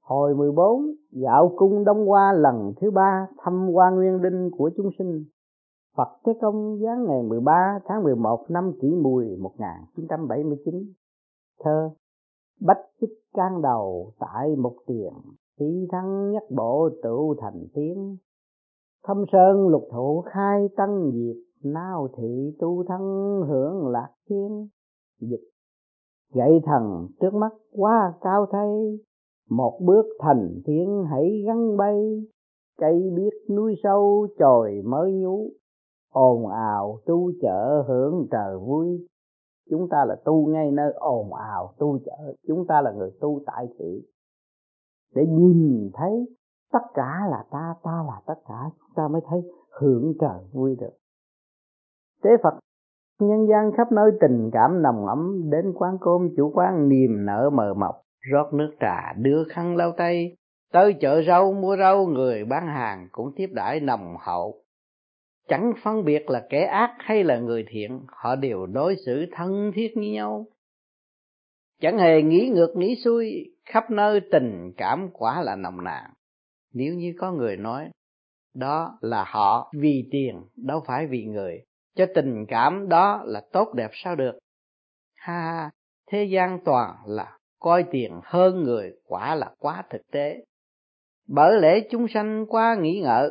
Hồi 14, dạo cung Đông Hoa lần thứ 3 thăm Hoa Nguyên Đinh của chúng sinh. Phật Thế Công giáng ngày 13 tháng 11 năm Kỷ Mùi 1979. Thơ: Bách xích can đầu tại một tiền, thi thăng nhất bộ tựu thành tiếng. Thâm sơn lục thụ khai tăng diệt, nao thị tu thân hưởng lạc thiên. Dịch: gậy thần trước mắt quá cao thay, một bước thành thiên hãy gắn bay. Cây biết núi sâu chồi mới nhú, ồn ào tu chợ hưởng trời vui. Chúng ta là tu ngay nơi ồn ào tu chợ, chúng ta là người tu tại thị, để nhìn thấy tất cả là ta, ta là tất cả, chúng ta mới thấy hưởng trời vui được. Tế Phật nhân gian khắp nơi tình cảm nồng ấm, đến quán cơm chủ quán niềm nở mờ mọc, rót nước trà đưa khăn lau tay. Tới chợ rau mua rau, người bán hàng cũng tiếp đãi nồng hậu. Chẳng phân biệt là kẻ ác hay là người thiện, họ đều đối xử thân thiết như nhau. Chẳng hề nghĩ ngược nghĩ xuôi, khắp nơi tình cảm quả là nồng nàn. Nếu như có người nói đó là họ vì tiền, đâu phải vì người, cho tình cảm đó là tốt đẹp sao được. Ha, thế gian toàn là coi tiền hơn người, quả là quá thực tế. Bởi lẽ chúng sanh quá nghĩ ngợi,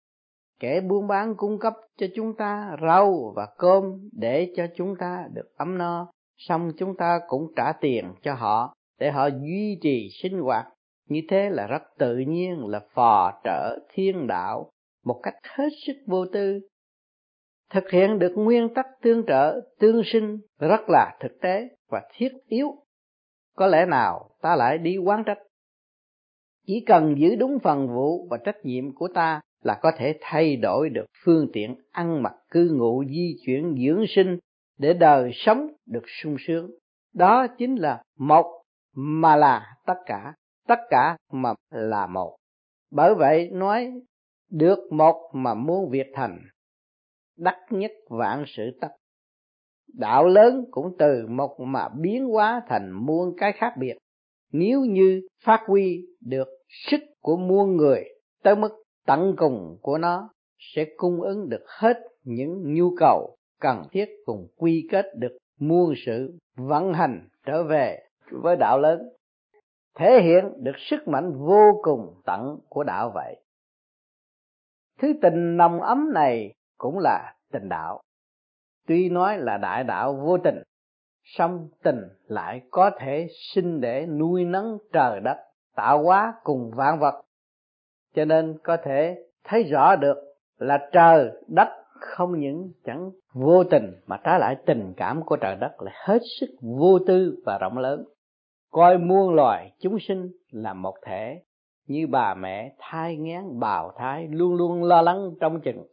kẻ buôn bán cung cấp cho chúng ta rau và cơm để cho chúng ta được ấm no, xong chúng ta cũng trả tiền cho họ để họ duy trì sinh hoạt. Như thế là rất tự nhiên, là phò trợ thiên đạo một cách hết sức vô tư. Thực hiện được nguyên tắc tương trợ, tương sinh rất là thực tế và thiết yếu. Có lẽ nào ta lại đi oán trách? Chỉ cần giữ đúng phần vụ và trách nhiệm của ta là có thể thay đổi được phương tiện ăn mặc cư ngụ, di chuyển, dưỡng sinh để đời sống được sung sướng. Đó chính là một mà là tất cả mà là một. Bởi vậy nói được một mà muôn việc thành, đắc nhất vạn sự tất. Đạo lớn cũng từ một mà biến hóa thành muôn cái khác biệt. Nếu như phát huy được sức của muôn người tới mức tận cùng của nó, sẽ cung ứng được hết những nhu cầu cần thiết, cùng quy kết được muôn sự vận hành trở về với đạo lớn, thể hiện được sức mạnh vô cùng tận của đạo vậy. Thứ tình nồng ấm này cũng là tình đạo. Tuy nói là đại đạo vô tình, song tình lại có thể sinh để nuôi nấng trời đất, tạo hóa cùng vạn vật. Cho nên có thể thấy rõ được là trời đất không những chẳng vô tình, mà trái lại tình cảm của trời đất là hết sức vô tư và rộng lớn, coi muôn loài chúng sinh là một thể, như bà mẹ thai nghén bào thai, luôn luôn lo lắng trông chừng.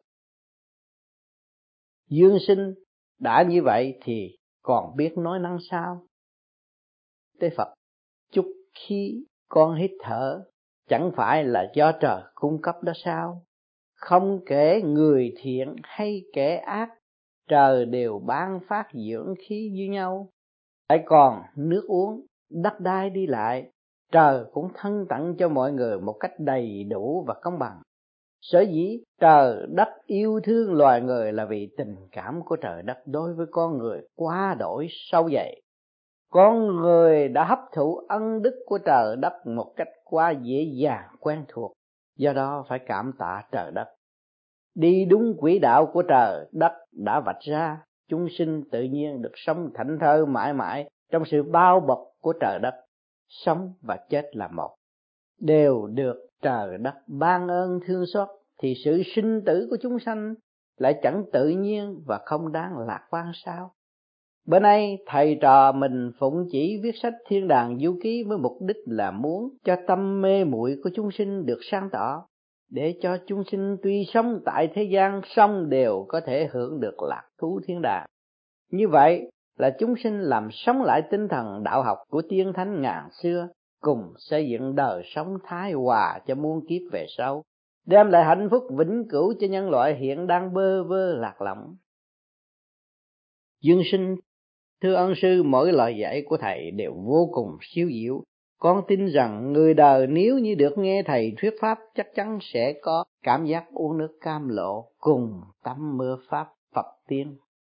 Dương sinh đã như vậy thì còn biết nói năng sao? Tế Phật, chút khí con hít thở chẳng phải là do trời cung cấp đó sao? Không kể người thiện hay kẻ ác, trời đều ban phát dưỡng khí như nhau. Lại còn nước uống, đất đai đi lại, trời cũng thân tặng cho mọi người một cách đầy đủ và công bằng. Sở dĩ trời đất yêu thương loài người là vì tình cảm của trời đất đối với con người quá đổi sâu dày. Con người đã hấp thụ ân đức của trời đất một cách quá dễ dàng quen thuộc, do đó phải cảm tạ trời đất. Đi đúng quỹ đạo của trời đất đã vạch ra, chúng sinh tự nhiên được sống thảnh thơi mãi mãi trong sự bao bọc của trời đất. Sống và chết là một, đều được trời đất ban ơn thương xót, thì sự sinh tử của chúng sanh lại chẳng tự nhiên và không đáng lạc quan sao? Bữa nay thầy trò mình phụng chỉ viết sách Thiên Đàng Du Ký với mục đích là muốn cho tâm mê muội của chúng sinh được sáng tỏ, để cho chúng sinh tuy sống tại thế gian song đều có thể hưởng được lạc thú thiên đàng. Như vậy là chúng sinh làm sống lại tinh thần đạo học của tiên thánh ngàn xưa, cùng xây dựng đời sống thái hòa cho muôn kiếp về sau, đem lại hạnh phúc vĩnh cửu cho nhân loại hiện đang bơ vơ lạc lõng. Dương sinh, thưa ân sư, mỗi lời dạy của thầy đều vô cùng siêu diệu, Con tin rằng người đời nếu như được nghe thầy thuyết pháp chắc chắn sẽ có cảm giác uống nước cam lộ cùng tắm mưa pháp Phật tiên.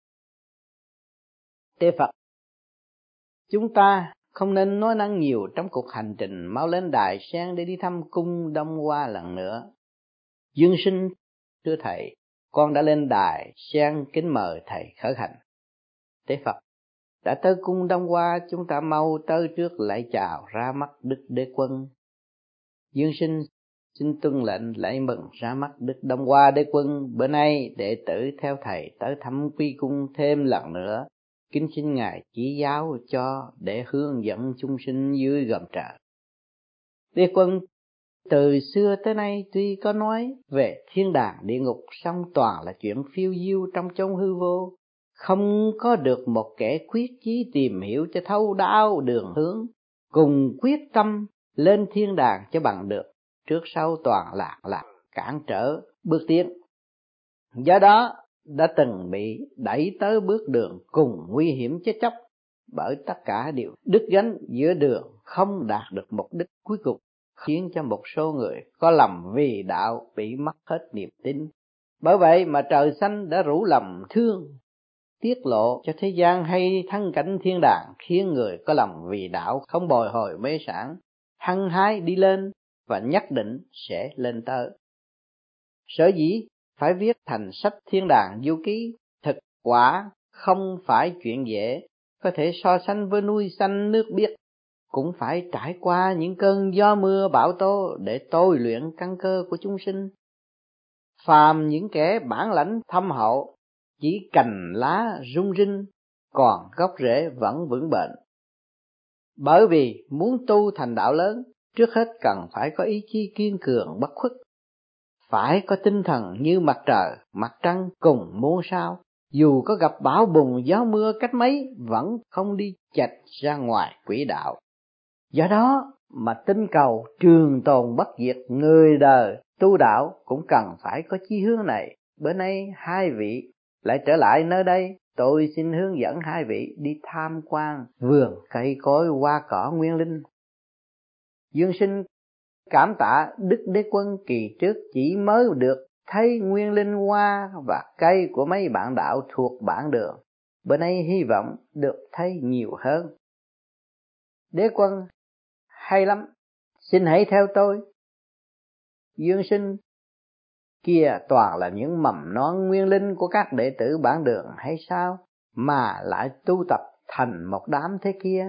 Tế Phật, chúng ta không nên nói năng nhiều trong cuộc hành trình, mau lên đài sen để đi thăm cung Đông Hoa lần nữa. Dương Sinh, thưa thầy, con đã lên đài sen kính mời thầy khởi hành. Tế Phật, đã tới cung Đông Hoa, chúng ta mau tới trước lạy chào ra mắt Đức Đế Quân. Dương Sinh xin tuân lệnh lạy mừng ra mắt Đức Đông Hoa Đế Quân. Bữa nay đệ tử theo thầy tới thăm quy cung thêm lần nữa, kính xin ngài chỉ giáo cho để hướng dẫn chúng sinh dưới gầm trời. Đế Quân, từ xưa tới nay tuy có nói về thiên đàng địa ngục, song toàn là chuyện phiêu diêu trong chốn hư vô, không có được một kẻ quyết chí tìm hiểu cho thấu đáo đường hướng, cùng quyết tâm lên thiên đàng cho bằng được, trước sau toàn là cản trở bước tiến. Do đó đã từng bị đẩy tới bước đường cùng nguy hiểm chết chóc, bởi tất cả đều đứt gánh giữa đường, không đạt được mục đích cuối cùng, khiến cho một số người có lầm vì đạo bị mất hết niềm tin. Bởi vậy mà trời xanh đã rủ lòng thương tiết lộ cho thế gian hay thăng cảnh thiên đàng, khiến người có lòng vì đạo không bồi hồi mê sản, hăng hái đi lên và nhất định sẽ lên tới. Sở dĩ phải viết thành sách Thiên Đàng Du Ký, thực quả không phải chuyện dễ, có thể so sánh với núi xanh nước biếc, cũng phải trải qua những cơn gió mưa bão tố để tôi luyện căn cơ của chúng sinh. Phàm những kẻ bản lãnh thâm hậu, chỉ cành lá rung rinh, còn gốc rễ vẫn vững bền. Bởi vì muốn tu thành đạo lớn, trước hết cần phải có ý chí kiên cường bất khuất, phải có tinh thần như mặt trời, mặt trăng cùng muôn sao, dù có gặp bão bùng gió mưa cách mấy vẫn không đi chệch ra ngoài quỹ đạo. Do đó mà tinh cầu trường tồn bất diệt, người đời tu đạo cũng cần phải có chí hướng này. Bữa nay hai vị lại trở lại nơi đây, tôi xin hướng dẫn hai vị đi tham quan vườn cây cối hoa cỏ nguyên linh. Dương Sinh cảm tạ Đức Đế Quân, kỳ trước chỉ mới được thấy nguyên linh hoa và cây của mấy bạn đạo thuộc bản đường, bữa nay hy vọng được thấy nhiều hơn. Đế Quân, hay lắm, xin hãy theo tôi. Dương Sinh, kia toàn là những mầm non nguyên linh của các đệ tử bản đường hay sao, mà lại tu tập thành một đám thế kia?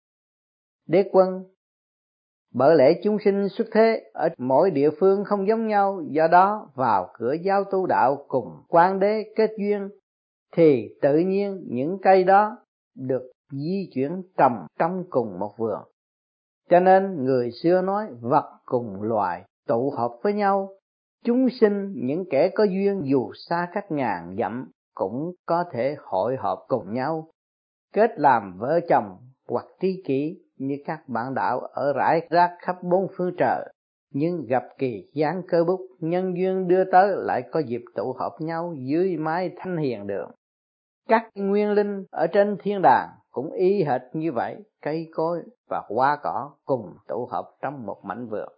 Đế Quân, bởi lẽ chúng sinh xuất thế ở mỗi địa phương không giống nhau, do đó vào cửa giao tu đạo cùng Quan Đế kết duyên, thì tự nhiên những cây đó được di chuyển trồng trong cùng một vườn. Cho nên người xưa nói vật cùng loài tụ hợp với nhau. Chúng sinh những kẻ có duyên dù xa cách ngàn dặm cũng có thể hội họp cùng nhau, kết làm vợ chồng hoặc tri kỷ như các bạn đạo ở rải rác khắp bốn phương trời. Nhưng gặp kỳ giáng cơ bút, nhân duyên đưa tới lại có dịp tụ họp nhau dưới mái thanh hiền đường. Các nguyên linh ở trên thiên đàng cũng y hệt như vậy, cây cối và hoa cỏ cùng tụ họp trong một mảnh vườn.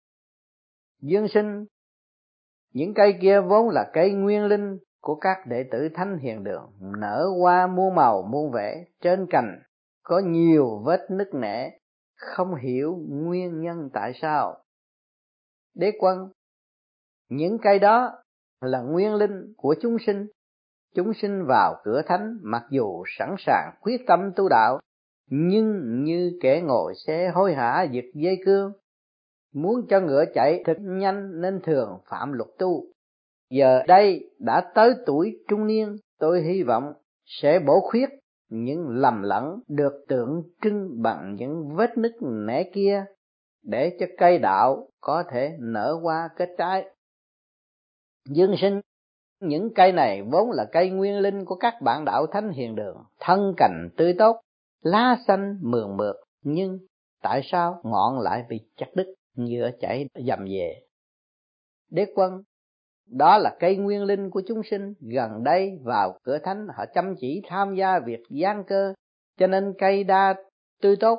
Dương Sinh, những cây kia vốn là cây nguyên linh của các đệ tử thánh hiền đường, nở hoa muôn màu muôn vẻ, trên cành có nhiều vết nứt nẻ, không hiểu nguyên nhân tại sao. Đế Quân, những cây đó là nguyên linh của chúng sinh. Chúng sinh vào cửa thánh mặc dù sẵn sàng quyết tâm tu đạo, nhưng như kẻ ngồi xe hối hả giật dây cương, muốn cho ngựa chạy thật nhanh nên thường phạm luật tu. Giờ đây đã tới tuổi trung niên, tôi hy vọng sẽ bổ khuyết những lầm lẫn được tượng trưng bằng những vết nứt nẻ kia, để cho cây đạo có thể nở hoa kết trái. Dương Sinh, những cây này vốn là cây nguyên linh của các bạn đạo thánh hiền đường, thân cành tươi tốt, lá xanh mượt mượt, nhưng tại sao ngọn lại bị chặt đứt, nhựa chảy dầm về? Đế Quân, đó là cây nguyên linh của chúng sinh, gần đây vào cửa thánh họ chăm chỉ tham gia việc giáng cơ, cho nên cây đa tươi tốt,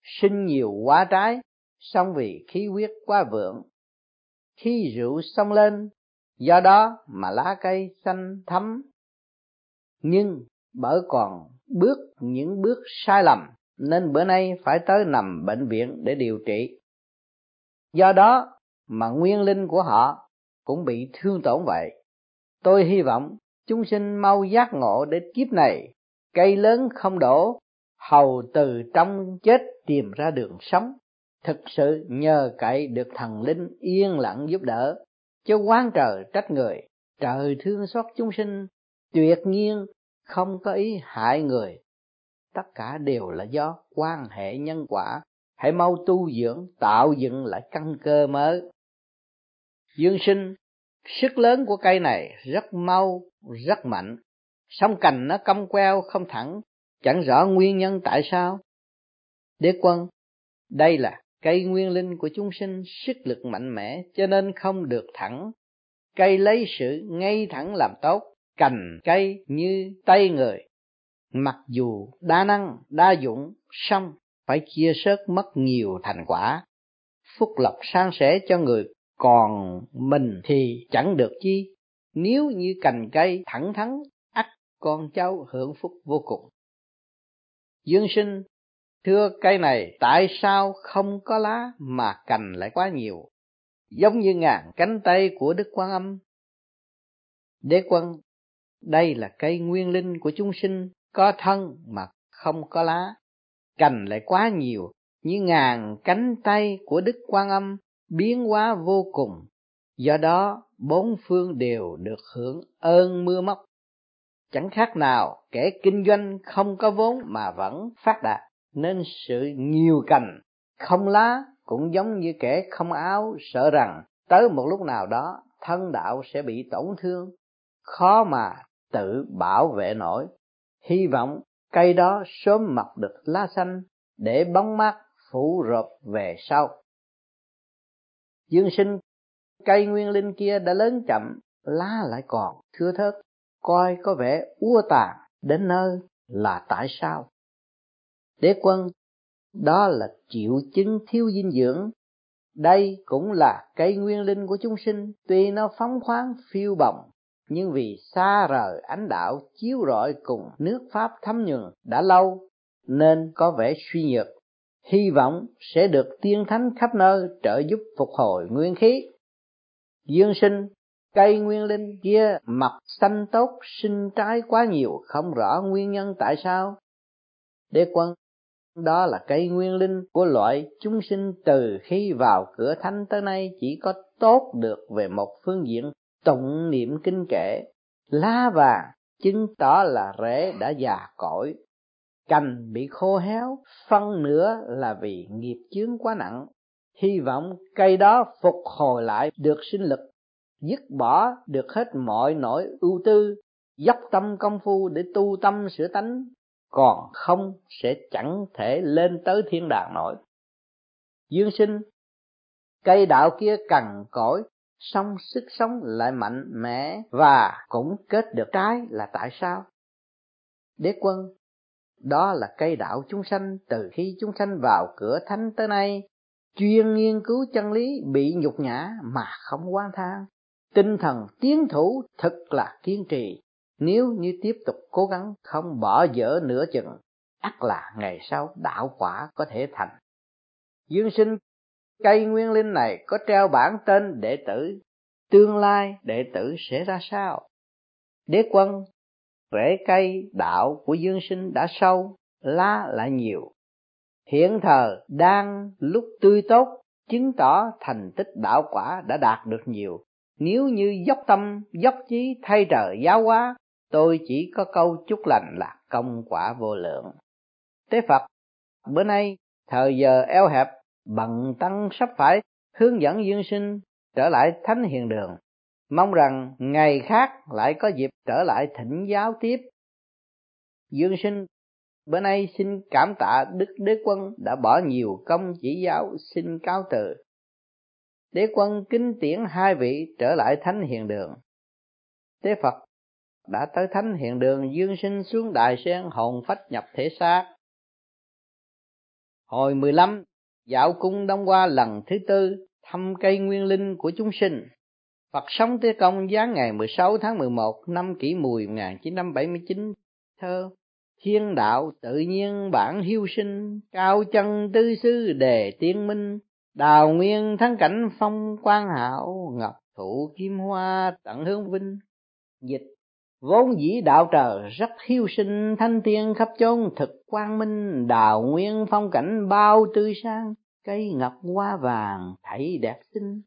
sinh nhiều quá trái, song vì khí huyết quá vượng. Khi rượu xông lên, do đó mà lá cây xanh thắm. Nhưng bởi còn những bước sai lầm, nên bữa nay phải tới nằm bệnh viện để điều trị. Do đó mà nguyên linh của họ cũng bị thương tổn vậy. Tôi hy vọng chúng sinh mau giác ngộ để kiếp này cây lớn không đổ, hầu từ trong chết tìm ra đường sống. Thực sự nhờ cậy được thần linh yên lặng giúp đỡ, chứ oán trời trách người, trời thương xót chúng sinh, tuyệt nhiên không có ý hại người. Tất cả đều là do quan hệ nhân quả. Hãy mau tu dưỡng, tạo dựng lại căn cơ mới. Dương sinh, sức lớn của cây này rất mau, rất mạnh. Song cành nó cong queo không thẳng, chẳng rõ nguyên nhân tại sao. Đế quân, đây là cây nguyên linh của chúng sinh, sức lực mạnh mẽ cho nên không được thẳng. Cây lấy sự ngay thẳng làm tốt, cành cây như tay người. Mặc dù đa năng, đa dụng, song phải chia sớt mất nhiều thành quả. Phúc lộc san sẻ cho người, còn mình thì chẳng được chi. Nếu như cành cây thẳng thắn, ắt con cháu hưởng phúc vô cùng. Dương sinh, thưa cây này tại sao không có lá mà cành lại quá nhiều, giống như ngàn cánh tay của Đức Quan Âm? Đế quân, đây là cây nguyên linh của chúng sinh, có thân mà không có lá, cành lại quá nhiều, như ngàn cánh tay của Đức Quan Âm, biến hóa vô cùng. Do đó bốn phương đều được hưởng ơn mưa móc. Chẳng khác nào kẻ kinh doanh không có vốn mà vẫn phát đạt, nên sự nhiều cành không lá cũng giống như kẻ không áo, sợ rằng tới một lúc nào đó thân đạo sẽ bị tổn thương, khó mà tự bảo vệ nổi. Hy vọng cây đó sớm mọc được lá xanh để bóng mát phủ rộp về sau. Dương sinh, cây nguyên linh kia đã lớn chậm, lá lại còn thưa thớt, coi có vẻ úa tàn đến nơi là tại sao? Đế quân, đó là triệu chứng thiếu dinh dưỡng. Đây cũng là cây nguyên linh của chúng sinh, tuy nó phóng khoáng phiêu bồng, nhưng vì xa rời ánh đạo chiếu rọi cùng nước pháp thấm nhuần đã lâu, nên có vẻ suy nhược. Hy vọng sẽ được tiên thánh khắp nơi trợ giúp phục hồi nguyên khí. Dương sinh, cây nguyên linh kia mập xanh tốt, sinh trái quá nhiều, không rõ nguyên nhân tại sao. Đế quân, đó là cây nguyên linh của loại chúng sinh từ khi vào cửa thánh tới nay chỉ có tốt được về một phương diện tụng niệm kinh kệ. Lá vàng chứng tỏ là rễ đã già cỗi, cành bị khô héo, phân nữa là vì nghiệp chướng quá nặng. Hy vọng cây đó phục hồi lại được sinh lực, dứt bỏ được hết mọi nỗi ưu tư, dốc tâm công phu để tu tâm sửa tánh, còn không sẽ chẳng thể lên tới thiên đàng nổi. Dương sinh, cây đạo kia cằn cỗi, song sức sống lại mạnh mẽ và cũng kết được trái là tại sao? Đế quân, đó là cây đạo chúng sanh từ khi chúng sanh vào cửa thánh tới nay, chuyên nghiên cứu chân lý, bị nhục nhã mà không oán than. Tinh thần tiến thủ thật là kiên trì, nếu như tiếp tục cố gắng không bỏ dở nửa chừng, ắt là ngày sau đạo quả có thể thành. Dương sinh, cây nguyên linh này có treo bảng tên đệ tử, tương lai đệ tử sẽ ra sao? Đế quân, rễ cây đạo của dương sinh đã sâu, lá lại nhiều, hiện thời đang lúc tươi tốt, chứng tỏ thành tích đạo quả đã đạt được nhiều. Nếu như dốc tâm dốc chí thay trời giáo hóa, tôi chỉ có câu chúc lành là công quả vô lượng. Tế Phật, bữa nay thời giờ eo hẹp, bần tăng sắp phải hướng dẫn dương sinh trở lại thánh hiền đường, mong rằng ngày khác lại có dịp trở lại thỉnh giáo tiếp. Dương sinh bữa nay xin cảm tạ Đức Đế Quân đã bỏ nhiều công chỉ giáo, xin cáo từ. Đế Quân kính tiễn hai vị trở lại thánh hiền đường. Tế Phật đã tới thánh hiền đường, dương sinh xuống đài sen hồn phách nhập thể xác. Hồi 15, dạo cung Đông Hoa lần thứ tư, thăm cây nguyên linh của chúng sinh. Phật sống Tế Công giáng ngày 16 tháng 11 năm Kỷ Mùi 1979. Thơ: thiên đạo tự nhiên bản hiu sinh, cao chân tư sư đề tiên minh, đào nguyên thắng cảnh phong quang hảo, ngọc thụ kim hoa tận hương vinh. Dịch: vốn dĩ đạo trời rất hiu sinh, thanh tiên khắp chốn thực quang minh, đào nguyên phong cảnh bao tươi sáng, cây ngọc hoa vàng thảy đẹp xinh.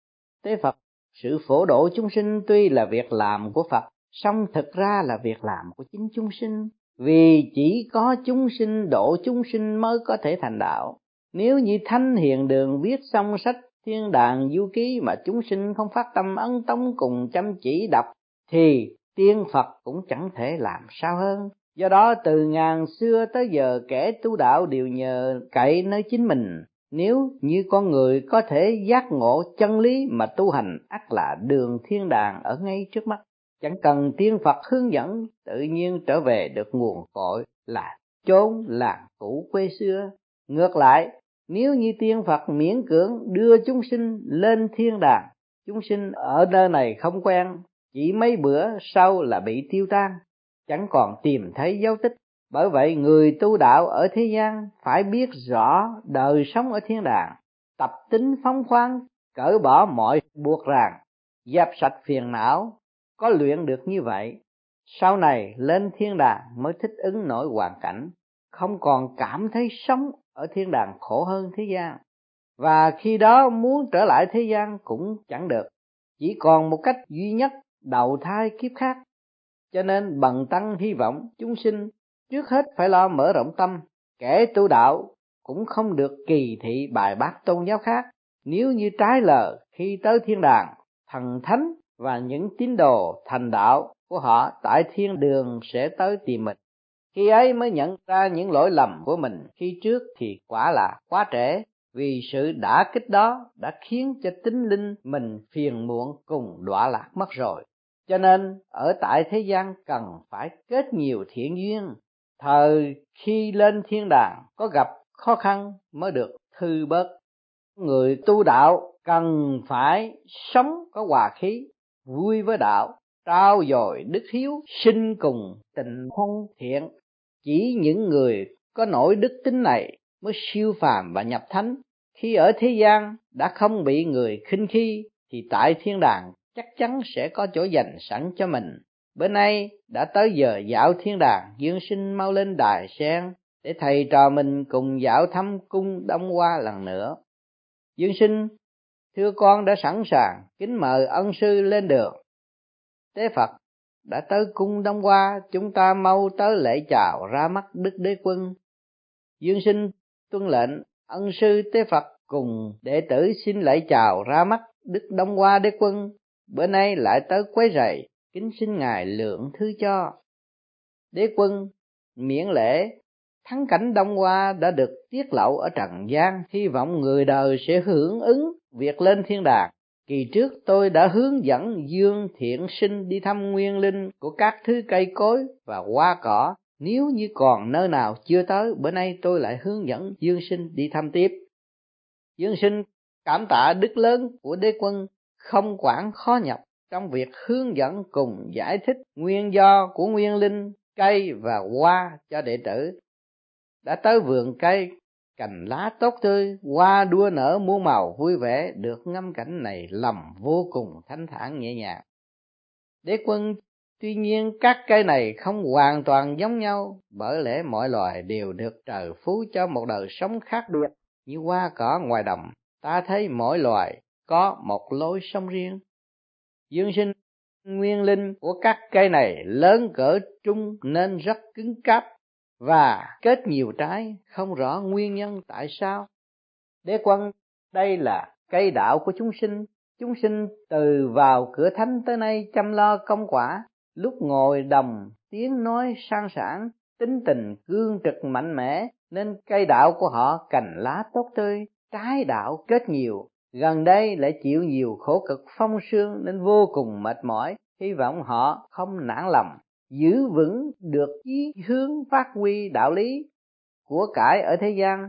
Tế Phật: sự phổ độ chúng sinh tuy là việc làm của Phật, song thực ra là việc làm của chính chúng sinh, vì chỉ có chúng sinh độ chúng sinh mới có thể thành đạo. Nếu như Thánh Hiền Đường viết xong sách Thiên Đàng Du Ký mà chúng sinh không phát tâm ấn tống cùng chăm chỉ đọc, thì tiên Phật cũng chẳng thể làm sao hơn. Do đó từ ngàn xưa tới giờ kẻ tu đạo đều nhờ cậy nơi chính mình. Nếu như con người có thể giác ngộ chân lý mà tu hành, ắt là đường thiên đàng ở ngay trước mắt, chẳng cần tiên Phật hướng dẫn, tự nhiên trở về được nguồn cội là chốn làng cũ quê xưa. Ngược lại, nếu như tiên Phật miễn cưỡng đưa chúng sinh lên thiên đàng, chúng sinh ở nơi này không quen, chỉ mấy bữa sau là bị tiêu tan, chẳng còn tìm thấy dấu tích. Bởi vậy người tu đạo ở thế gian phải biết rõ đời sống ở thiên đàng, tập tính phóng khoáng, cởi bỏ mọi buộc ràng, dẹp sạch phiền não. Có luyện được như vậy, sau này lên thiên đàng mới thích ứng nổi hoàn cảnh, không còn cảm thấy sống ở thiên đàng khổ hơn thế gian. Và khi đó muốn trở lại thế gian cũng chẳng được, chỉ còn một cách duy nhất, đầu thai kiếp khác. Cho nên bần tăng hy vọng chúng sinh trước hết phải lo mở rộng tâm. Kẻ tu đạo cũng không được kỳ thị bài bác tôn giáo khác. Nếu như trái lờ khi tới thiên đàng, thần thánh và những tín đồ thành đạo của họ tại thiên đường sẽ tới tìm mình. Khi ấy mới nhận ra những lỗi lầm của mình khi trước thì quả là quá trễ, vì sự đả kích đó đã khiến cho tính linh mình phiền muộn cùng đọa lạc mất rồi. Cho nên ở tại thế gian cần phải kết nhiều thiện duyên, thời khi lên thiên đàng có gặp khó khăn mới được thư bớt. Người tu đạo cần phải sống có hòa khí, vui với đạo, trao dồi đức hiếu, sinh cùng tình thân thiện. Chỉ những người có nổi đức tính này mới siêu phàm và nhập thánh. Khi ở thế gian đã không bị người khinh khi, thì tại thiên đàng chắc chắn sẽ có chỗ dành sẵn cho mình. Bữa nay đã tới giờ dạo thiên đàng, Dương Sinh mau lên đài sen để thầy trò mình cùng dạo thăm cung Đông Hoa lần nữa. Dương Sinh, thưa con đã sẵn sàng, kính mời ân sư lên đường. Tế Phật: đã tới cung Đông Hoa, chúng ta mau tới lễ chào ra mắt Đức Đế Quân. Dương Sinh tuân lệnh. Ân sư Tế Phật cùng đệ tử xin lễ chào ra mắt Đức Đông Hoa Đế Quân. Bữa nay lại tới quấy rầy, kính xin ngài lượng thứ cho. Đế Quân miễn lễ. Thắng cảnh Đông Hoa đã được tiết lộ ở trần gian, hy vọng người đời sẽ hưởng ứng việc lên thiên đàng. Kỳ trước tôi đã hướng dẫn Dương Thiện Sinh đi thăm nguyên linh của các thứ cây cối và hoa cỏ. Nếu như còn nơi nào chưa tới, bữa nay tôi lại hướng dẫn Dương Sinh đi thăm tiếp. Dương Sinh cảm tạ đức lớn của Đế Quân không quản khó nhọc trong việc hướng dẫn cùng giải thích nguyên do của nguyên linh, cây và hoa cho đệ tử. Đã tới vườn cây, cành lá tốt tươi, hoa đua nở muôn màu vui vẻ, được ngắm cảnh này lòng vô cùng thanh thản nhẹ nhàng. Đế Quân: tuy nhiên các cây này không hoàn toàn giống nhau, bởi lẽ mỗi loài đều được trời phú cho một đời sống khác biệt. Như hoa cỏ ngoài đồng, ta thấy mỗi loài có một lối sống riêng. Dương Sinh: nguyên linh của các cây này lớn cỡ trung nên rất cứng cáp và kết nhiều trái, không rõ nguyên nhân tại sao. Đế Quân: đây là cây đạo của chúng sinh. Chúng sinh từ vào cửa thánh tới nay chăm lo công quả, lúc ngồi đồng tiếng nói sang sảng, tính tình cương trực mạnh mẽ, nên cây đạo của họ cành lá tốt tươi, trái đạo kết nhiều. Gần đây lại chịu nhiều khổ cực phong sương nên vô cùng mệt mỏi, hy vọng họ không nản lòng, giữ vững được chí hướng phát huy đạo lý của cải ở thế gian.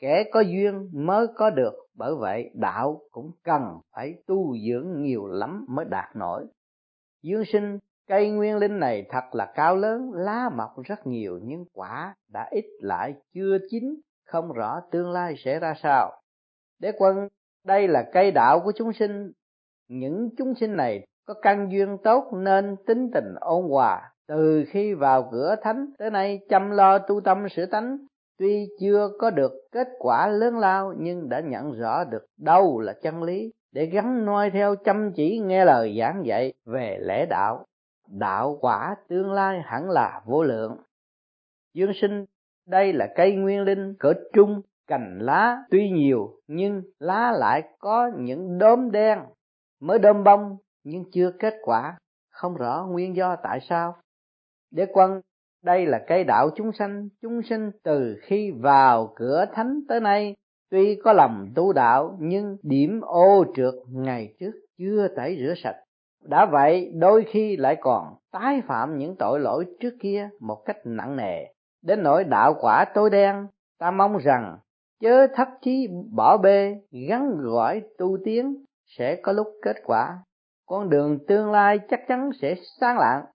kẻ có duyên mới có được, bởi vậy đạo cũng cần phải tu dưỡng nhiều lắm mới đạt nổi. Dương sinh, cây nguyên linh này thật là cao lớn, lá mọc rất nhiều nhưng quả đã ít lại chưa chín, không rõ tương lai sẽ ra sao. Đế quân, đây là cây đạo của chúng sinh. Những chúng sinh này có căn duyên tốt nên tính tình ôn hòa, từ khi vào cửa thánh tới nay chăm lo tu tâm sửa tánh. Tuy chưa có được kết quả lớn lao nhưng đã nhận rõ được đâu là chân lý, để gắn noi theo, chăm chỉ nghe lời giảng dạy về lẽ đạo. Đạo quả tương lai hẳn là vô lượng. Dương sinh, đây là cây nguyên linh cỡ trung, cành lá tuy nhiều nhưng lá lại có những đốm đen, mới đơm bông nhưng chưa kết quả, không rõ nguyên do tại sao. Đế quân, đây là cây đạo chúng sinh từ khi vào cửa thánh tới nay, tuy có lòng tu đạo nhưng điểm ô trượt ngày trước chưa tẩy rửa sạch. Đã vậy đôi khi lại còn tái phạm những tội lỗi trước kia một cách nặng nề, đến nỗi đạo quả tối đen. Ta mong rằng chớ thất chí bỏ bê, gắn gỏi tu tiến, sẽ có lúc kết quả. Con đường tương lai chắc chắn sẽ sáng lạng.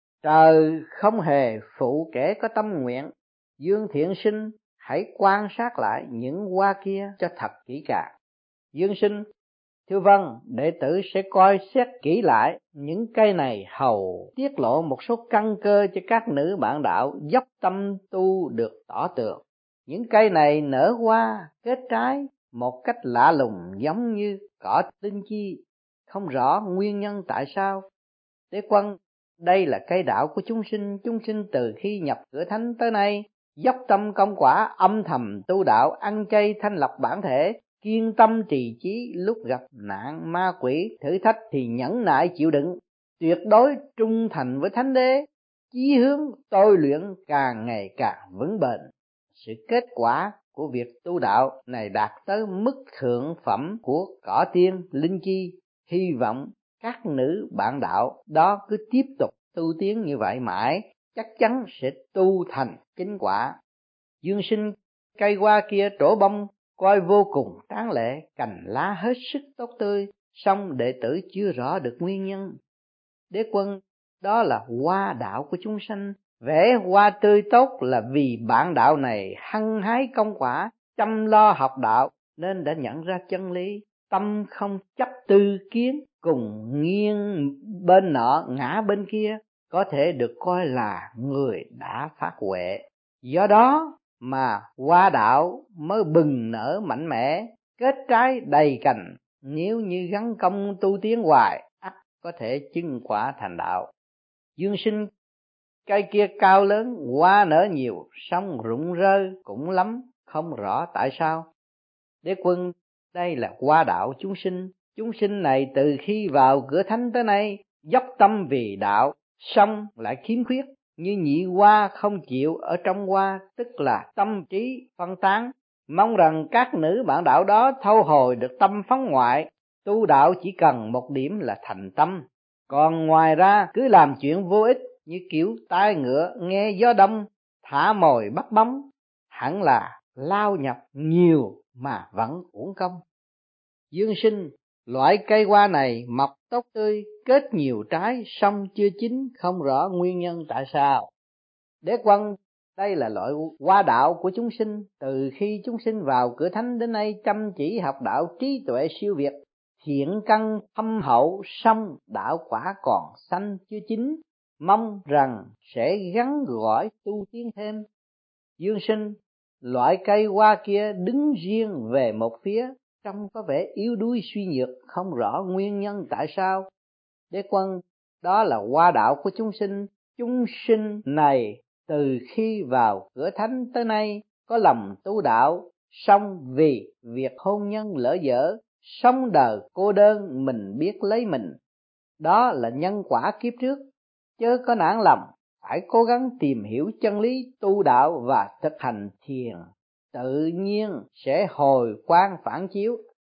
Trời không hề phụ kẻ có tâm nguyện. Dương thiện sinh, hãy quan sát lại những hoa kia cho thật kỹ càng. Dương sinh, thưa vâng, đệ tử sẽ coi xét kỹ lại những cây này, hầu tiết lộ một số căn cơ cho các nữ bạn đạo dốc tâm tu được tỏ tường. Những cây này nở hoa kết trái một cách lạ lùng, giống như cỏ tinh chi, không rõ nguyên nhân tại sao. Đế quân, đây là cây đạo của chúng sinh từ khi nhập cửa thánh tới nay dốc tâm công quả, âm thầm tu đạo, ăn chay thanh lọc bản thể, kiên tâm trì chí, lúc gặp nạn ma quỷ thử thách thì nhẫn nại chịu đựng, tuyệt đối trung thành với thánh đế, chí hướng tôi luyện càng ngày càng vững bền. Sự kết quả của việc tu đạo này đạt tới mức thượng phẩm của cỏ tiên linh chi. Hy vọng các nữ bạn đạo đó cứ tiếp tục tu tiến như vậy mãi, chắc chắn sẽ tu thành chính quả. Dương sinh, cây hoa kia trổ bông coi vô cùng tráng lệ, cành lá hết sức tốt tươi, song đệ tử chưa rõ được nguyên nhân. Đế quân, đó là hoa đạo của chúng sanh. Vẻ hoa tươi tốt là vì bạn đạo này hăng hái công quả, chăm lo học đạo nên đã nhận ra chân lý, tâm không chấp tư kiến, cùng nghiêng bên nọ ngã bên kia, có thể được coi là người đã phát huệ. Do đó mà hoa đạo mới bừng nở mạnh mẽ, kết trái đầy cành. Nếu như gắng công tu tiến hoài, ắt có thể chứng quả thành đạo. Dương sinh, cây kia cao lớn, hoa nở nhiều, song rụng rơi cũng lắm, không rõ tại sao. Đế quân, đây là hoa đạo chúng sinh này từ khi vào cửa thánh tới nay dốc tâm vì đạo, song lại khiếm khuyết, như nhị hoa không chịu ở trong hoa, tức là tâm trí phân tán. Mong rằng các nữ bạn đạo đó thâu hồi được tâm phóng ngoại, tu đạo chỉ cần một điểm là thành tâm, còn ngoài ra cứ làm chuyện vô ích như kiểu tai ngựa nghe gió đông, thả mồi bắt bóng, hẳn là lao nhập nhiều mà vẫn uổng công. Dương sinh, loại cây hoa này mọc tốt tươi, kết nhiều trái, song chưa chín, không rõ nguyên nhân tại sao. Đế quân, đây là loại hoa đạo của chúng sinh, từ khi chúng sinh vào cửa thánh đến nay chăm chỉ học đạo, trí tuệ siêu việt, thiện căn thâm hậu, song đạo quả còn xanh chưa chín, mong rằng sẽ gắn gỏi tu tiến thêm. Dương sinh, loại cây hoa kia đứng riêng về một phía, trông có vẻ yếu đuối suy nhược, không rõ nguyên nhân tại sao. Đế quân, đó là hoa đạo của chúng sinh này từ khi vào cửa thánh tới nay có lòng tu đạo, song vì việc hôn nhân lỡ dở, sống đời cô đơn, mình biết lấy mình. Đó là nhân quả kiếp trước, chớ có nản lòng, phải cố gắng tìm hiểu chân lý tu đạo và thực hành thiền, tự nhiên sẽ hồi quang phản chiếu.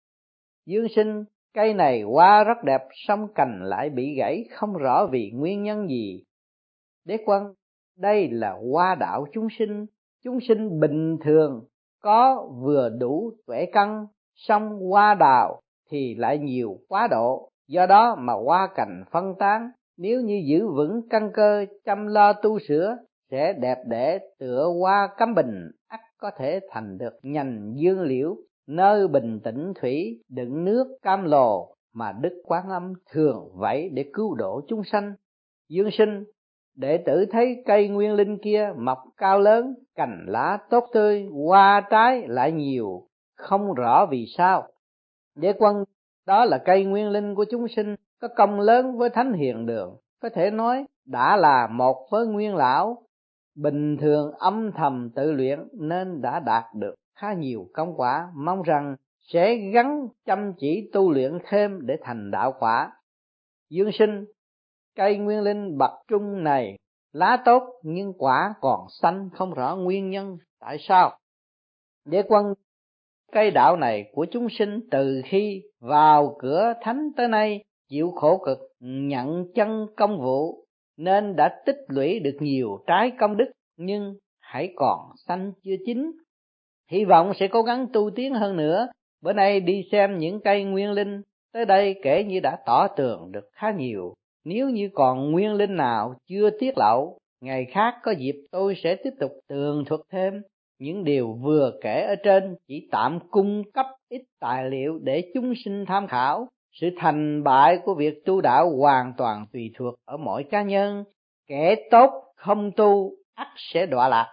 Dương sinh, cây này hoa rất đẹp, song cành lại bị gãy, không rõ vì nguyên nhân gì. Đế quân, đây là hoa đạo chúng sinh bình thường, có vừa đủ tuệ căn, song hoa đào thì lại nhiều quá độ, do đó mà hoa cành phân tán. Nếu như giữ vững căn cơ, chăm lo tu sửa, sẽ đẹp đẽ tựa hoa cắm bình, ắt có thể thành được nhành dương liễu, nơi bình tĩnh thủy đựng nước cam lồ mà Đức Quán Âm thường vậy để cứu độ chúng sanh. Dương sinh, đệ tử thấy cây nguyên linh kia mọc cao lớn, cành lá tốt tươi, hoa trái lại nhiều, không rõ vì sao. Đế quân, đó là cây nguyên linh của chúng sinh, có công lớn với thánh hiền đường, có thể nói đã là một với nguyên lão, bình thường âm thầm tự luyện nên đã đạt được khá nhiều công quả, mong rằng sẽ gắng chăm chỉ tu luyện thêm để thành đạo quả. Dương sinh, cây nguyên linh bậc trung này lá tốt nhưng quả còn xanh, không rõ nguyên nhân tại sao. Đế quân, cây đạo này của chúng sinh từ khi vào cửa thánh tới nay chịu khổ cực, nhận chân công vụ nên đã tích lũy được nhiều trái công đức, nhưng hãy còn xanh chưa chín. Hy vọng sẽ cố gắng tu tiến hơn nữa. Bữa nay đi xem những cây nguyên linh tới đây kể như đã tỏ tường được khá nhiều. Nếu như còn nguyên linh nào chưa tiết lộ, ngày khác có dịp tôi sẽ tiếp tục tường thuật thêm. Những điều vừa kể ở trên chỉ tạm cung cấp ít tài liệu để chúng sinh tham khảo. Sự thành bại của việc tu đạo hoàn toàn tùy thuộc ở mỗi cá nhân. Kẻ tốt không tu ắt sẽ đọa lạc,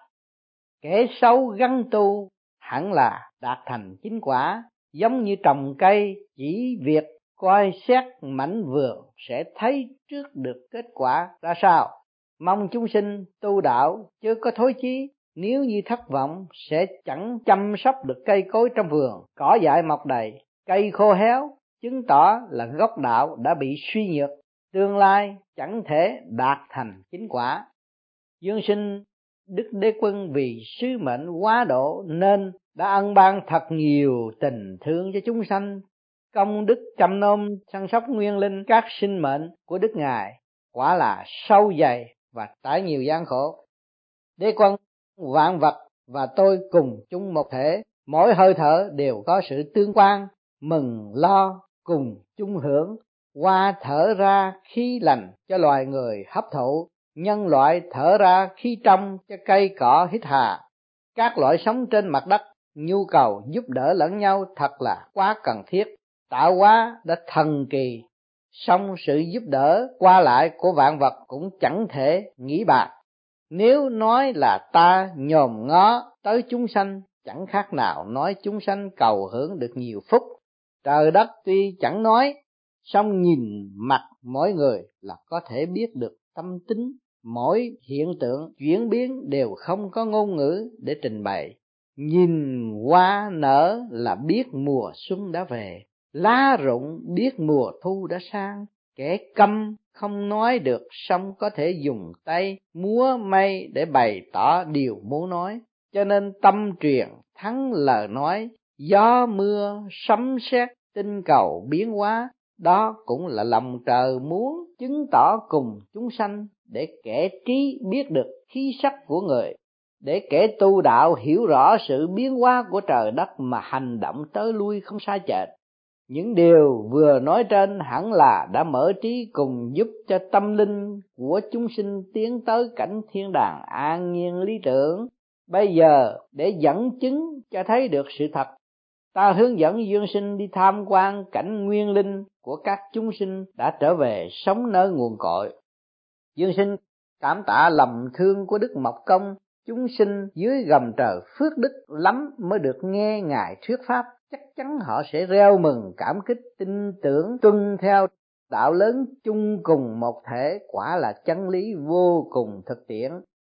kẻ xấu gắng tu hẳn là đạt thành chính quả. Giống như trồng cây, chỉ việc coi xét mảnh vườn sẽ thấy trước được kết quả ra sao. Mong chúng sinh tu đạo chứ có thối chí, nếu như thất vọng sẽ chẳng chăm sóc được cây cối trong vườn. Cỏ dại mọc đầy, cây khô héo, chứng tỏ là gốc đạo đã bị suy nhược, tương lai chẳng thể đạt thành chính quả. Dương sinh, Đức Đế Quân vì sứ mệnh quá độ nên đã ân ban thật nhiều tình thương cho chúng sanh. Công đức chăm nom săn sóc nguyên linh các sinh mệnh của Đức Ngài quả là sâu dày và trải nhiều gian khổ. Đế Quân, vạn vật và tôi cùng chung một thể, mỗi hơi thở đều có sự tương quan, mừng lo cùng chung hưởng. Hoa thở ra khí lành cho loài người hấp thụ, nhân loại thở ra khí trong cho cây cỏ hít hà. Các loại sống trên mặt đất nhu cầu giúp đỡ lẫn nhau thật là quá cần thiết. Tạo hóa đã thần kỳ, song sự giúp đỡ qua lại của vạn vật cũng chẳng thể nghĩ bạc. Nếu nói là ta nhòm ngó tới chúng sanh, chẳng khác nào nói chúng sanh cầu hưởng được nhiều phúc. Trời đất tuy chẳng nói, song nhìn mặt mỗi người là có thể biết được tâm tính. Mỗi hiện tượng chuyển biến đều không có ngôn ngữ để trình bày. Nhìn hoa nở là biết mùa xuân đã về, lá rụng biết mùa thu đã sang. Kẻ câm không nói được, song có thể dùng tay múa may để bày tỏ điều muốn nói. Cho nên tâm truyền thắng lời nói, gió mưa sấm sét tinh cầu biến hóa, đó cũng là lòng trời muốn chứng tỏ cùng chúng sanh, để kẻ trí biết được khí sắc của người, để kẻ tu đạo hiểu rõ sự biến hóa của trời đất mà hành động tới lui không sai chệch. Những điều vừa nói trên hẳn là đã mở trí cùng giúp cho tâm linh của chúng sinh tiến tới cảnh thiên đàng an nhiên lý tưởng. Bây giờ để dẫn chứng cho thấy được sự thật, ta hướng dẫn Dương sinh đi tham quan cảnh nguyên linh của các chúng sinh đã trở về sống nơi nguồn cội. Dương sinh cảm tạ lòng thương của Đức Mộc Công, chúng sinh dưới gầm trời phước đức lắm mới được nghe Ngài thuyết pháp, chắc chắn họ sẽ reo mừng cảm kích, tin tưởng tuân theo đạo lớn chung cùng một thể, quả là chân lý vô cùng thực tiễn.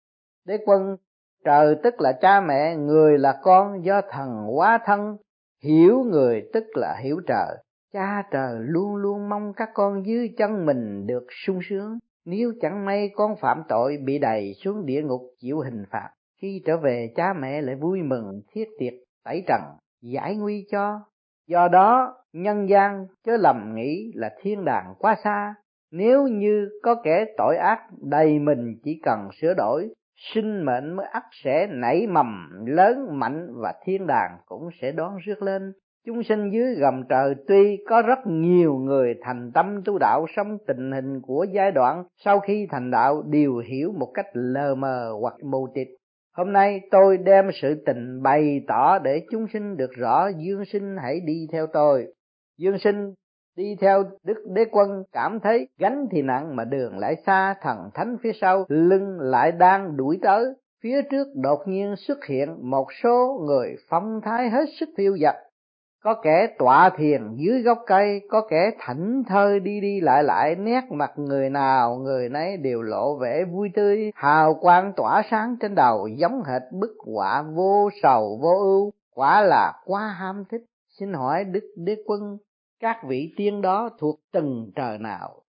Đế Quân, trời tức là cha mẹ, người là con do thần hóa thân, hiểu người tức là hiểu trời. Cha trời luôn luôn mong các con dưới chân mình được sung sướng. Nếu chẳng may con phạm tội bị đày xuống địa ngục chịu hình phạt, khi trở về cha mẹ lại vui mừng thiết tiệc tẩy trần giải nguy cho. Do đó nhân gian chớ lầm nghĩ là thiên đàng quá xa. Nếu như có kẻ tội ác đầy mình chỉ cần sửa đổi, sinh mệnh mới ắt sẽ nảy mầm lớn mạnh và thiên đàng cũng sẽ đón rước lên. Chúng sinh dưới gầm trời tuy có rất nhiều người thành tâm tu đạo, song tình hình của giai đoạn sau khi thành đạo đều hiểu một cách lờ mờ hoặc mù tịt. Hôm nay tôi đem sự tình bày tỏ để chúng sinh được rõ. Dương sinh hãy đi theo tôi. Dương sinh đi theo Đức Đế Quân, cảm thấy gánh thì nặng mà đường lại xa, thần thánh phía sau lưng lại đang đuổi tới. Phía trước đột nhiên xuất hiện một số người phong thái hết sức phiêu dật, có kẻ tọa thiền dưới gốc cây, có kẻ thảnh thơi đi đi lại lại, nét mặt người nào người nấy đều lộ vẻ vui tươi, hào quang tỏa sáng trên đầu giống hệt bức họa vô sầu vô ưu, quả là quá ham thích. Xin hỏi Đức Đế Quân, các vị tiên đó thuộc từng trời nào?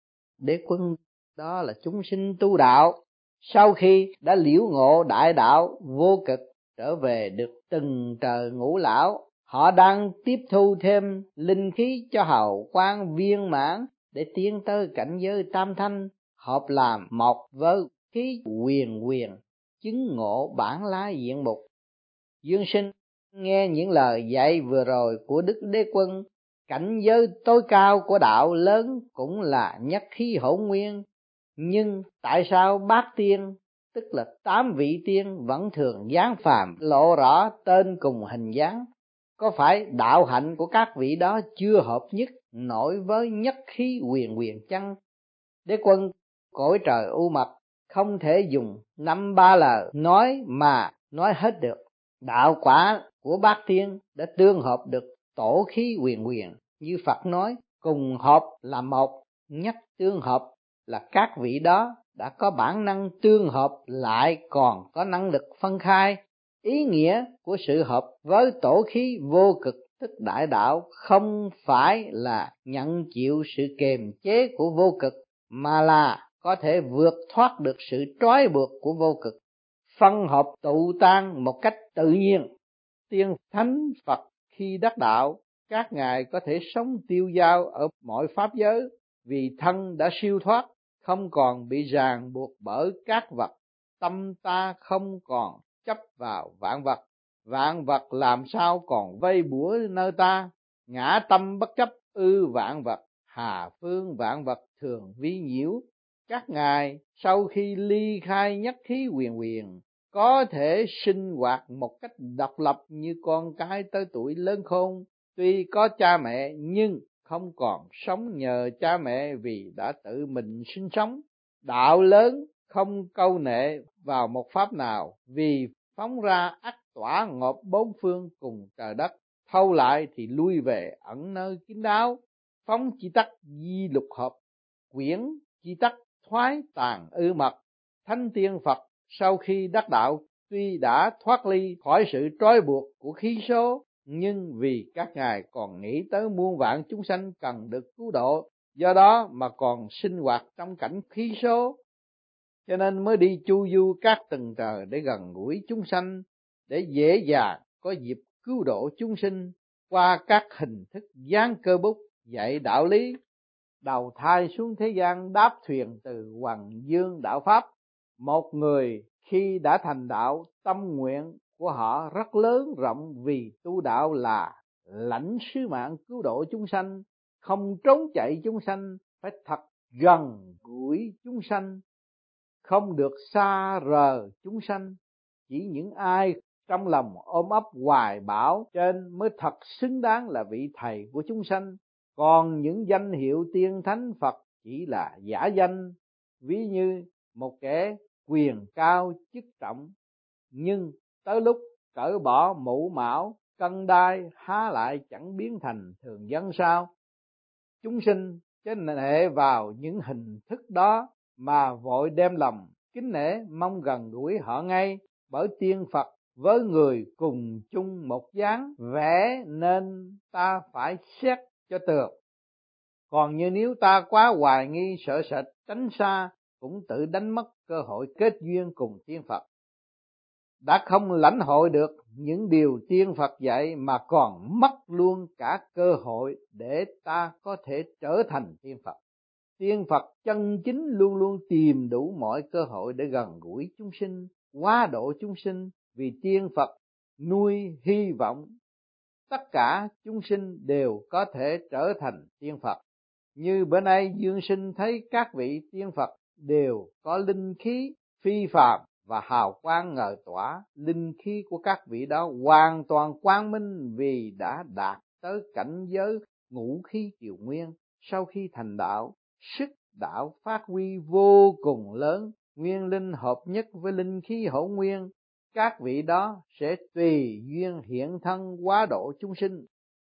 Đế Quân, đó là chúng sinh tu đạo, sau khi đã liễu ngộ đại đạo vô cực, trở về được từng trời ngũ lão. Họ đang tiếp thu thêm linh khí cho hào quang viên mãn để tiến tới cảnh giới tam thanh, hợp làm một với khí quyền quyền, chứng ngộ bản lá diện mục. Dương sinh nghe những lời dạy vừa rồi của Đức Đế Quân, cảnh giới tối cao của đạo lớn cũng là nhất khí hỗn nguyên, nhưng tại sao bát tiên, tức là 8 vị tiên vẫn thường giáng phàm lộ rõ tên cùng hình dáng? Có phải đạo hạnh của các vị đó chưa hợp nhất nổi với nhất khí quyền quyền chăng? Đế Quân, cõi trời u mật không thể dùng 5-3 lời nói mà nói hết được. Đạo quả của bát tiên đã tương hợp được tổ khí quyền quyền, như Phật nói cùng hợp là một, nhất tương hợp là các vị đó đã có bản năng tương hợp, lại còn có năng lực phân khai. Ý nghĩa của sự hợp với tổ khí vô cực tức đại đạo không phải là nhận chịu sự kiềm chế của vô cực, mà là có thể vượt thoát được sự trói buộc của vô cực, phân hợp tụ tan một cách tự nhiên. Tiên thánh Phật khi đắc đạo, các ngài có thể sống tiêu dao ở mọi pháp giới, vì thân đã siêu thoát, không còn bị ràng buộc bởi các vật. Tâm ta không còn chấp vào vạn vật làm sao còn vây bủa nơi ta. Ngã tâm bất chấp vạn vật, hà phương vạn vật thường vi nhiễu. Các ngài sau khi ly khai nhất khí quyền quyền, có thể sinh hoạt một cách độc lập như con cái tới tuổi lớn khôn. Tuy có cha mẹ nhưng không còn sống nhờ cha mẹ vì đã tự mình sinh sống. Đạo lớn không câu nệ vào một pháp nào, vì phóng ra ắt tỏa ngộp bốn phương cùng trời đất, thâu lại thì lui về ẩn nơi kín đáo. Phóng chi tắc di lục hợp, quyển chi tắc thoái tàn mật. Thánh tiên Phật sau khi đắc đạo tuy đã thoát ly khỏi sự trói buộc của khí số, nhưng vì các ngài còn nghĩ tới muôn vạn chúng sanh cần được cứu độ, do đó mà còn sinh hoạt trong cảnh khí số, cho nên mới đi chu du các tầng trời để gần gũi chúng sanh, để dễ dàng có dịp cứu độ chúng sinh qua các hình thức dáng cơ bút dạy đạo lý. Đầu thai xuống thế gian đáp thuyền từ Hoàng Dương đạo Pháp. Một người khi đã thành đạo, tâm nguyện của họ rất lớn rộng, vì tu đạo là lãnh sứ mạng cứu độ chúng sanh, không trốn chạy chúng sanh, phải thật gần gũi chúng sanh, không được xa rời chúng sanh. Chỉ những ai trong lòng ôm ấp hoài bão trên mới thật xứng đáng là vị thầy của chúng sanh. Còn những danh hiệu tiên thánh Phật chỉ là giả danh, ví như một kẻ quyền cao chức trọng, nhưng tới lúc cởi bỏ mũ mão cân đai há lại chẳng biến thành thường dân sao? Chúng sinh chớ nể vào những hình thức đó mà vội đem lòng kính nể mong gần gũi họ ngay, bởi tiên Phật với người cùng chung một dáng vẻ nên ta phải xét cho tường. Còn như nếu ta quá hoài nghi sợ sệt tránh xa, cũng tự đánh mất cơ hội kết duyên cùng tiên Phật. Đã không lãnh hội được những điều tiên Phật dạy mà còn mất luôn cả cơ hội để ta có thể trở thành tiên Phật. Tiên Phật chân chính luôn luôn tìm đủ mọi cơ hội để gần gũi chúng sinh, hóa độ chúng sinh, vì tiên Phật nuôi hy vọng tất cả chúng sinh đều có thể trở thành tiên Phật. Như bữa nay Dương Sinh thấy các vị tiên Phật đều có linh khí phi phàm và hào quang ngời tỏa, linh khí của các vị đó hoàn toàn quang minh vì đã đạt tới cảnh giới ngũ khí triều nguyên. Sau khi thành đạo, sức đạo phát huy vô cùng lớn, nguyên linh hợp nhất với linh khí hỗn nguyên, các vị đó sẽ tùy duyên hiện thân hóa độ chúng sinh.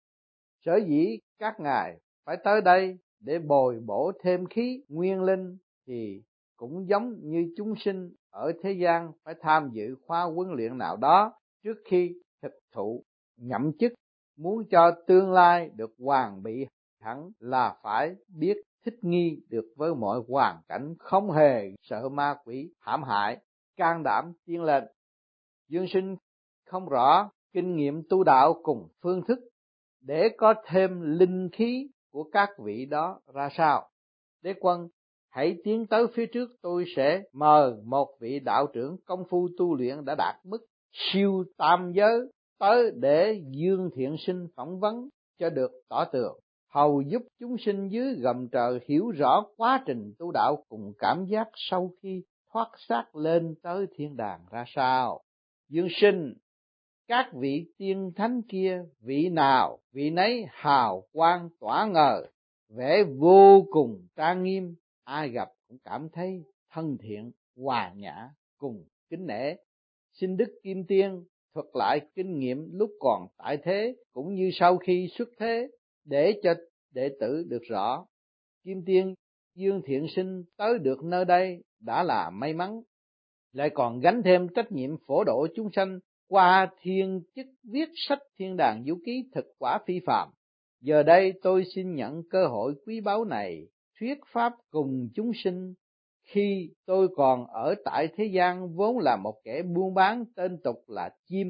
Sở dĩ các ngài phải tới đây để bồi bổ thêm khí nguyên linh thì cũng giống như chúng sinh ở thế gian phải tham dự khóa huấn luyện nào đó trước khi thực thụ nhậm chức. Muốn cho tương lai được hoàn bị hẳn là phải biết thích nghi được với mọi hoàn cảnh, không hề sợ ma quỷ hãm hại, can đảm tiến lên. Dương Sinh không rõ kinh nghiệm tu đạo cùng phương thức để có thêm linh khí của các vị đó ra sao. Đế Quân, hãy tiến tới phía trước, tôi sẽ mời một vị đạo trưởng công phu tu luyện đã đạt mức siêu tam giới tới để Dương Thiện Sinh phỏng vấn cho được tỏ tường, hầu giúp chúng sinh dưới gầm trời hiểu rõ quá trình tu đạo cùng cảm giác sau khi thoát xác lên tới thiên đàng ra sao. Dương Sinh, các vị tiên thánh kia, vị nào vị nấy hào quang tỏa ngời, vẻ vô cùng trang nghiêm, ai gặp cũng cảm thấy thân thiện, hòa nhã cùng kính nể. Xin Đức Kim Tiên thuật lại kinh nghiệm lúc còn tại thế cũng như sau khi xuất thế để cho đệ tử được rõ. Kim Tiên Dương Thiện Sinh tới được nơi đây đã là may mắn, lại còn gánh thêm trách nhiệm phổ độ chúng sanh qua thiên chức viết sách Thiên Đàng Vũ Ký thực quả phi phàm. Giờ đây tôi xin nhận cơ hội quý báu này thuyết pháp cùng chúng sinh. Khi tôi còn ở tại thế gian vốn là một kẻ buôn bán tên tục là chim,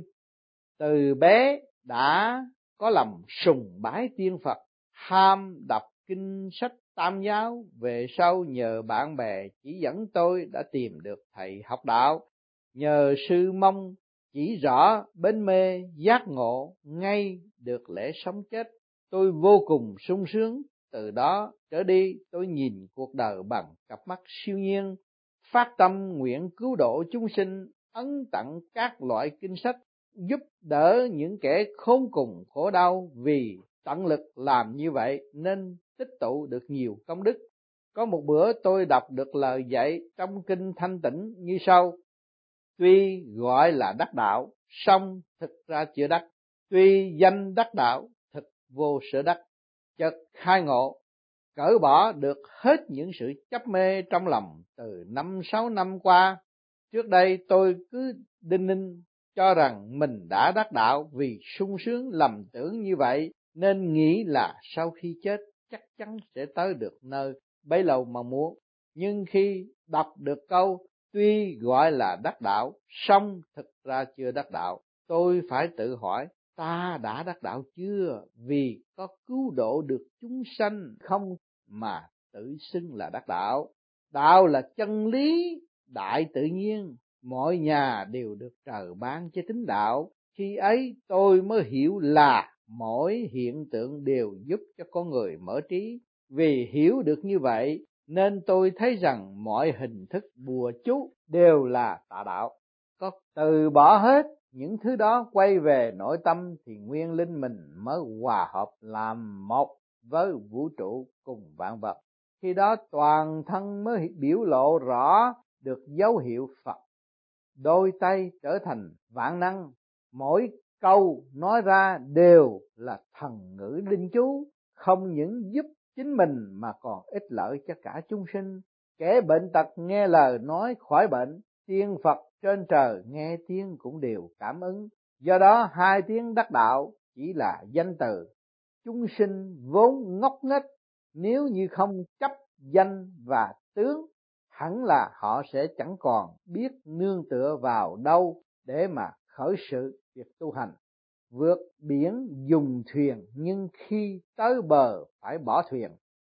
từ bé đã có lòng sùng bái tiên Phật, ham đọc kinh sách Tam giáo. Về sau nhờ bạn bè chỉ dẫn tôi đã tìm được thầy học đạo, nhờ sư mong chỉ rõ bến mê giác ngộ ngay được lẽ sống chết, tôi vô cùng sung sướng. Từ đó trở đi tôi nhìn cuộc đời bằng cặp mắt siêu nhiên, phát tâm nguyện cứu độ chúng sinh, ấn tặng các loại kinh sách giúp đỡ những kẻ khốn cùng khổ đau. Vì tận lực làm như vậy nên tích tụ được nhiều công đức. Có một bữa tôi đọc được lời dạy trong kinh Thanh Tĩnh như sau: tuy gọi là đắc đạo, song thực ra chưa đắc; tuy danh đắc đạo, thực vô sở đắc. Chợt khai ngộ, cởi bỏ được hết những sự chấp mê trong lòng từ 5-6 năm qua. Trước đây tôi cứ đinh ninh cho rằng mình đã đắc đạo, vì sung sướng lầm tưởng như vậy nên nghĩ là sau khi chết chắc chắn sẽ tới được nơi bấy lâu mà muốn. Nhưng khi đọc được câu tuy gọi là đắc đạo, song thực ra chưa đắc đạo, tôi phải tự hỏi ta đã đắc đạo chưa, vì có cứu độ được chúng sanh không mà tự xưng là đắc đạo. Đạo là chân lý đại tự nhiên, mọi nhà đều được trời ban cho tính đạo. Khi ấy tôi mới hiểu là mỗi hiện tượng đều giúp cho con người mở trí. Vì hiểu được như vậy nên tôi thấy rằng mọi hình thức bùa chú đều là tà đạo. Có từ bỏ hết những thứ đó, quay về nội tâm thì nguyên linh mình mới hòa hợp làm một với vũ trụ cùng vạn vật. Khi đó toàn thân mới biểu lộ rõ được dấu hiệu Phật. Đôi tay trở thành vạn năng, mỗi câu nói ra đều là thần ngữ linh chú, không những giúp chính mình mà còn ích lợi cho cả chúng sinh. Kẻ bệnh tật nghe lời nói khỏi bệnh, tiên Phật trên trời nghe tiếng cũng đều cảm ứng. Do đó hai tiếng đắc đạo chỉ là danh từ. Chúng sinh vốn ngốc nghếch, nếu như không chấp danh và tướng, hẳn là họ sẽ chẳng còn biết nương tựa vào đâu để mà khởi sự việc tu hành. Vượt biển dùng thuyền, nhưng khi tới bờ phải bỏ thuyền.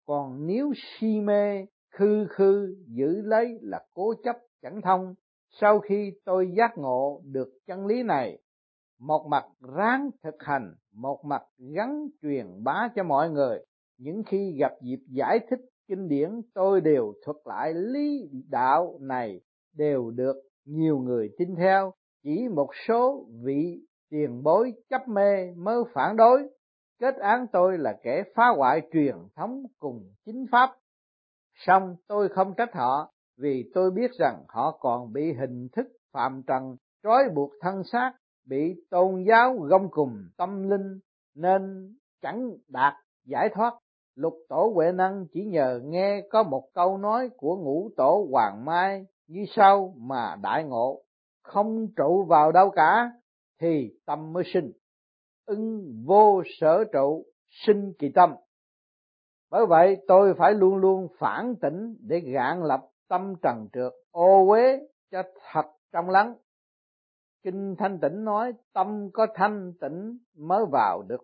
Còn nếu si mê khư khư giữ lấy là cố chấp chẳng thông. Sau khi tôi giác ngộ được chân lý này, một mặt ráng thực hành, một mặt gắng truyền bá cho mọi người. Những khi gặp dịp giải thích kinh điển, tôi đều thuật lại lý đạo này, đều được nhiều người tin theo. Chỉ một số vị tiền bối chấp mê mới phản đối, kết án tôi là kẻ phá hoại truyền thống cùng chính pháp. Song tôi không trách họ, vì tôi biết rằng họ còn bị hình thức phạm trần trói buộc thân xác, bị tôn giáo gông cùm tâm linh nên chẳng đạt giải thoát. Lục tổ Huệ Năng chỉ nhờ nghe có một câu nói của ngũ tổ Hoàng Mai như sau mà đại ngộ: không trụ vào đâu cả thì tâm mới sinh, ưng vô sở trụ sinh kỳ tâm. Bởi vậy tôi phải luôn luôn phản tỉnh để gạn lập tâm trần trượt ô uế cho thật trong lắng. Kinh Thanh Tịnh nói tâm có thanh tịnh mới vào được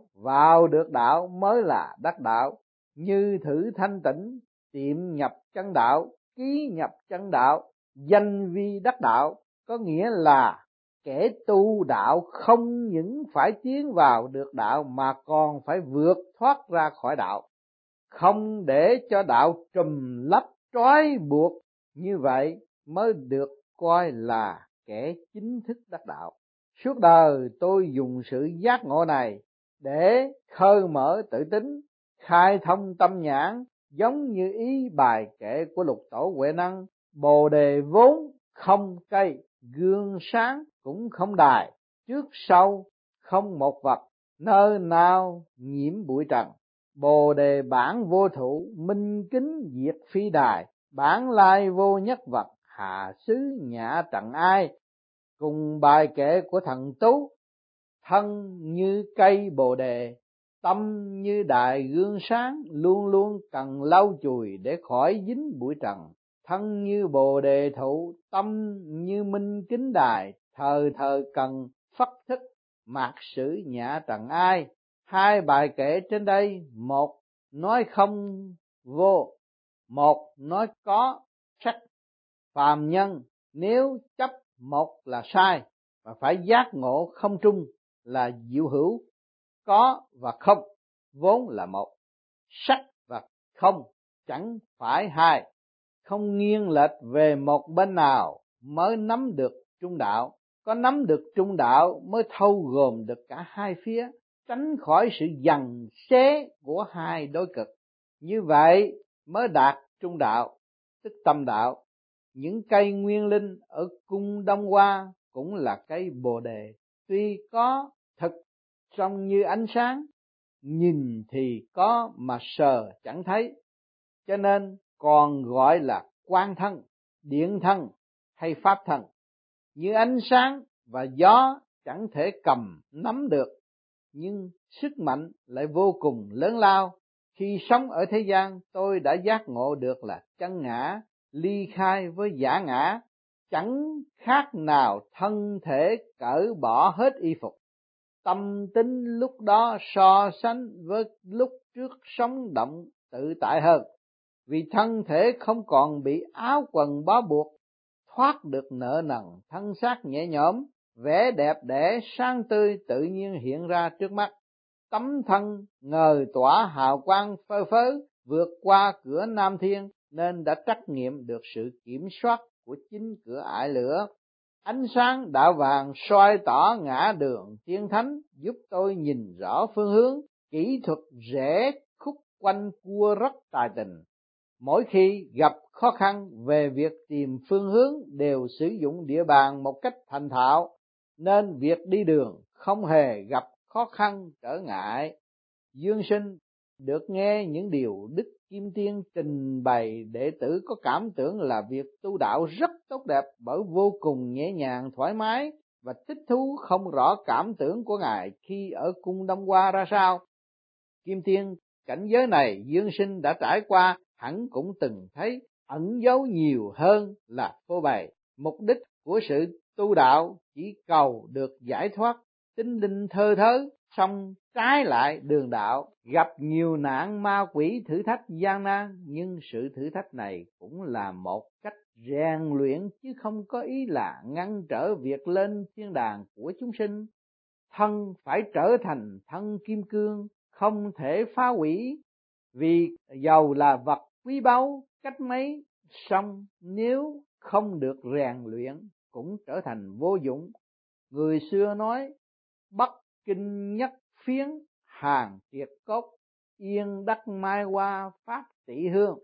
đạo mới là đắc đạo. Như thử thanh tịnh, tiệm nhập chân đạo, ký nhập chân đạo, danh vi đắc đạo. Có nghĩa là kẻ tu đạo không những phải tiến vào được đạo mà còn phải vượt thoát ra khỏi đạo, không để cho đạo trùm lấp trói buộc. Như vậy mới được coi là kẻ chính thức đắc đạo. Suốt đời tôi dùng sự giác ngộ này để khơi mở tự tính, khai thông tâm nhãn, giống như ý bài kệ của Lục Tổ Huệ Năng: Bồ đề vốn không cây, gương sáng cũng không đài, trước sau không một vật, nơi nào nhiễm bụi trần. Bồ đề bản vô thụ, minh kính diệt phi đài, bản lai vô nhất vật, hạ xứ nhã trần ai. Cùng bài kệ của thần Tú: thân như cây bồ đề, tâm như đài gương sáng, luôn luôn cần lau chùi để khỏi dính bụi trần. Thân như bồ đề thụ, tâm như minh kính đài, thời thời cần phất thức, mạt sử nhã trần ai. Hai bài kệ trên đây, một nói không vô, một nói có sắc. Phàm nhân nếu chấp một là sai, và phải giác ngộ không trung là diệu hữu. Có và không vốn là một, sắc và không chẳng phải hai. Không nghiêng lệch về một bên nào mới nắm được trung đạo. Có nắm được trung đạo mới thâu gồm được cả hai phía, tránh khỏi sự giằng xé của hai đối cực. Như vậy mới đạt trung đạo, tức tâm đạo. Những cây nguyên linh ở cung Đông Hoa cũng là cây bồ đề, tuy có thực trông như ánh sáng, nhìn thì có mà sờ chẳng thấy, cho nên còn gọi là quang thân, điện thân hay pháp thân. Như ánh sáng và gió chẳng thể cầm nắm được, nhưng sức mạnh lại vô cùng lớn lao. Khi sống ở thế gian, tôi đã giác ngộ được là chân ngã ly khai với giả ngã, chẳng khác nào thân thể cởi bỏ hết y phục. Tâm tính lúc đó so sánh với lúc trước sống động tự tại hơn, vì thân thể không còn bị áo quần bó buộc, thoát được nợ nần, thân xác nhẹ nhõm, vẻ đẹp đẽ sáng tươi tự nhiên hiện ra trước mắt. Tấm thân ngời tỏa hào quang phơ phớ, vượt qua cửa Nam Thiên nên đã trắc nghiệm được sự kiểm soát của chính cửa ải lửa. Ánh sáng đạo vàng soi tỏ ngã đường tiên thánh, giúp tôi nhìn rõ phương hướng. Kỹ thuật rẽ khúc quanh cua rất tài tình. Mỗi khi gặp khó khăn về việc tìm phương hướng đều sử dụng địa bàn một cách thành thạo, nên việc đi đường không hề gặp khó khăn trở ngại. Dương Sinh được nghe những điều Đức Kim Tiên trình bày, đệ tử có cảm tưởng là việc tu đạo rất tốt đẹp, bởi vô cùng nhẹ nhàng thoải mái và thích thú. Không rõ cảm tưởng của Ngài khi ở cung Đông Hoa ra sao. Kim Tiên cảnh giới này Dương Sinh đã trải qua, hẳn cũng từng thấy ẩn giấu nhiều hơn là phô bày. Mục đích của sự tu đạo chỉ cầu được giải thoát, tinh linh thơ thớ, song trái lại đường đạo, gặp nhiều nạn ma quỷ thử thách gian nan, nhưng sự thử thách này cũng là một cách rèn luyện chứ không có ý là ngăn trở việc lên thiên đàng của chúng sinh. Thân phải trở thành thân kim cương, không thể phá hủy, vì dầu là vật quý báu cách mấy, song nếu không được rèn luyện cũng trở thành vô dụng. Người xưa nói Bắc Kinh nhất phiến, hàng triệt cốt, yên đắc mai hoa phát tỷ hương.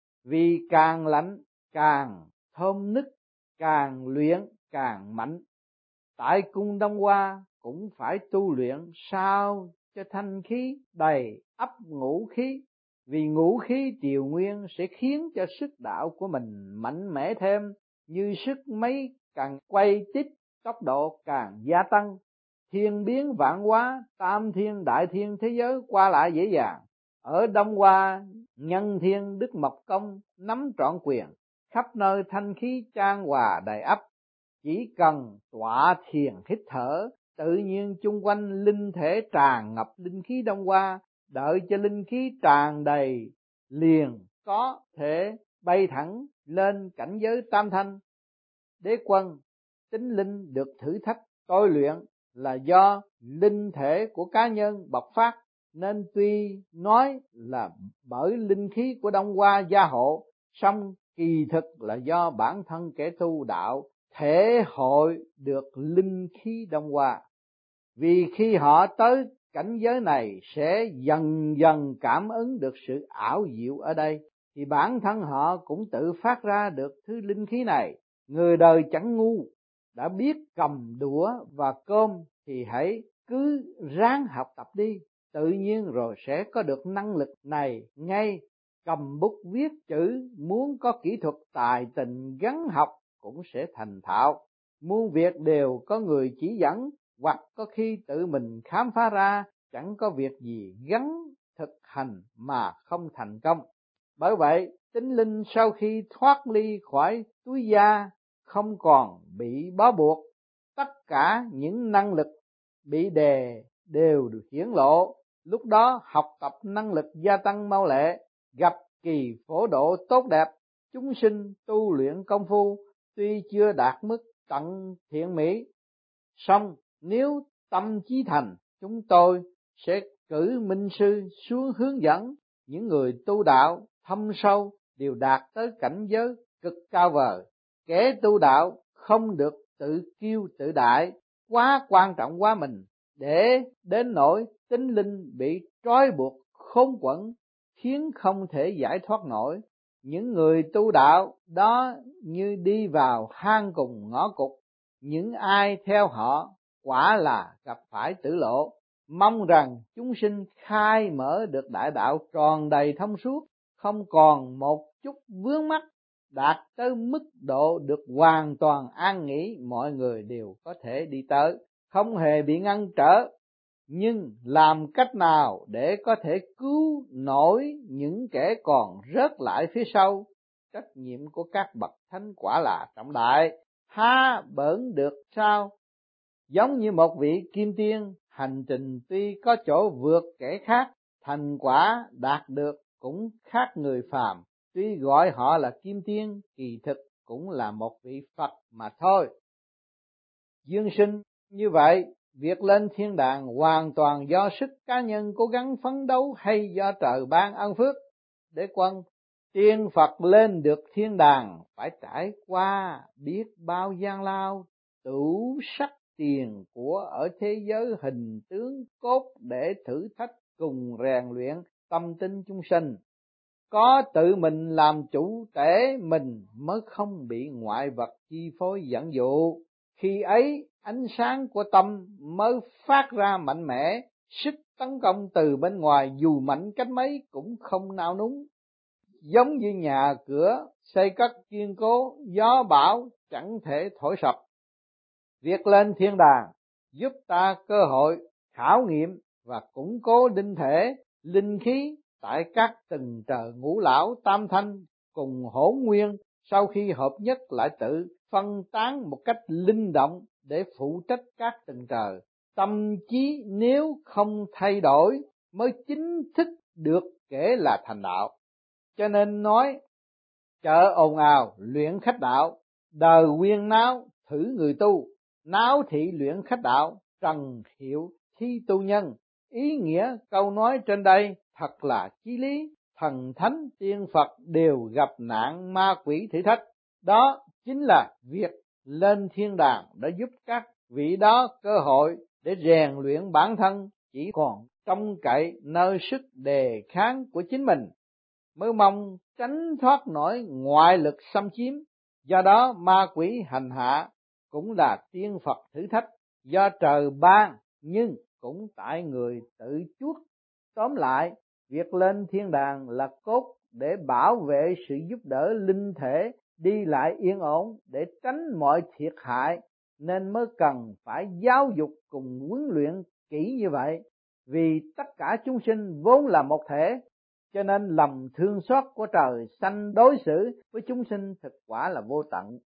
Vì càng lạnh càng thơm nức, càng luyện càng mạnh. Tại cung Đông Hoa cũng phải tu luyện sao cho thanh khí đầy ắp ngũ khí, vì ngũ khí triều nguyên sẽ khiến cho sức đạo của mình mạnh mẽ thêm, như sức máy càng quay tít, tốc độ càng gia tăng. Thiên biến vạn hóa, tam thiên đại thiên thế giới qua lại dễ dàng. Ở Đông Hoa, nhân thiên Đức Mộc Công nắm trọn quyền, khắp nơi thanh khí chan hòa đầy ắp. Chỉ cần tọa thiền hít thở, tự nhiên chung quanh linh thể tràn ngập linh khí Đông Hoa, đợi cho linh khí tràn đầy liền có thể bay thẳng lên cảnh giới tam thanh. Đế quân, tính linh được thử thách tôi luyện là do linh thể của cá nhân bộc phát, nên tuy nói là bởi linh khí của Đông Hoa gia hộ, song kỳ thực là do bản thân kẻ tu đạo thể hội được linh khí Đông Hoa. Vì khi họ tới cảnh giới này sẽ dần dần cảm ứng được sự ảo diệu ở đây, thì bản thân họ cũng tự phát ra được thứ linh khí này. Người đời chẳng ngu, đã biết cầm đũa và cơm thì hãy cứ ráng học tập đi, tự nhiên rồi sẽ có được năng lực này ngay. Cầm bút viết chữ, muốn có kỹ thuật tài tình gắn học cũng sẽ thành thạo. Muôn việc đều có người chỉ dẫn, hoặc có khi tự mình khám phá ra, chẳng có việc gì gắn thực hành mà không thành công. Bởi vậy, tính linh sau khi thoát ly khỏi túi da, không còn bị bó buộc, tất cả những năng lực bị đè đều được hiển lộ. Lúc đó học tập năng lực gia tăng mau lẹ, gặp kỳ phổ độ tốt đẹp. Chúng sinh tu luyện công phu tuy chưa đạt mức tận thiện mỹ, song nếu tâm chí thành, chúng tôi sẽ cử minh sư xuống hướng dẫn. Những người tu đạo thâm sâu đều đạt tới cảnh giới cực cao vời. Kẻ tu đạo không được tự kiêu tự đại, quá quan trọng quá mình, để đến nỗi tính linh bị trói buộc khốn quẫn, khiến không thể giải thoát nổi. Những người tu đạo đó như đi vào hang cùng ngõ cụt, những ai theo họ quả là gặp phải tử lộ. Mong rằng chúng sinh khai mở được đại đạo tròn đầy thông suốt, không còn một chút vướng mắc, đạt tới mức độ được hoàn toàn an nghỉ, mọi người đều có thể đi tới, không hề bị ngăn trở. Nhưng làm cách nào để có thể cứu nổi những kẻ còn rớt lại phía sau? Trách nhiệm của các bậc thánh quả là trọng đại, ha bỡn được sao? Giống như một vị kim tiên, hành trình tuy có chỗ vượt kẻ khác, thành quả đạt được cũng khác người phàm. Tuy gọi họ là kim tiên, kỳ thực cũng là một vị Phật mà thôi. Dương sinh như vậy, việc lên thiên đàng hoàn toàn do sức cá nhân cố gắng phấn đấu hay do trời ban ân phước? Đế quân, tiên Phật lên được thiên đàng phải trải qua biết bao gian lao, tửu sắc tiền của ở thế giới hình tướng cốt để thử thách cùng rèn luyện tâm tinh chúng sinh. Có tự mình làm chủ thể mình mới không bị ngoại vật chi phối dẫn dụ. Khi ấy ánh sáng của tâm mới phát ra mạnh mẽ, sức tấn công từ bên ngoài dù mạnh cách mấy cũng không nao núng. Giống như nhà cửa xây cất kiên cố, gió bão chẳng thể thổi sập. Việc lên thiên đàng giúp ta cơ hội khảo nghiệm và củng cố linh thể, linh khí tại các tầng trời ngũ lão tam thanh cùng hỗn nguyên, sau khi hợp nhất lại tự phân tán một cách linh động để phụ trách các tầng trời. Tâm trí nếu không thay đổi mới chính thức được kể là thành đạo. Cho nên nói chợ ồn ào luyện khách đạo, đời quyên náo thử người tu, náo thị luyện khách đạo, trần hiệu thi tu nhân. Ý nghĩa câu nói trên đây thật là chí lý, thần thánh tiên Phật đều gặp nạn ma quỷ thử thách. Đó chính là việc lên thiên đàng đã giúp các vị đó cơ hội để rèn luyện bản thân, chỉ còn trông cậy nơi sức đề kháng của chính mình mới mong tránh thoát nổi ngoại lực xâm chiếm. Do đó ma quỷ hành hạ cũng là tiên Phật thử thách do trời ban, nhưng cũng tại người tự chuốc. Tóm lại, việc lên thiên đàng là cốt để bảo vệ sự giúp đỡ linh thể đi lại yên ổn để tránh mọi thiệt hại, nên mới cần phải giáo dục cùng huấn luyện kỹ như vậy. Vì tất cả chúng sinh vốn là một thể, cho nên lòng thương xót của trời xanh đối xử với chúng sinh thực quả là vô tận.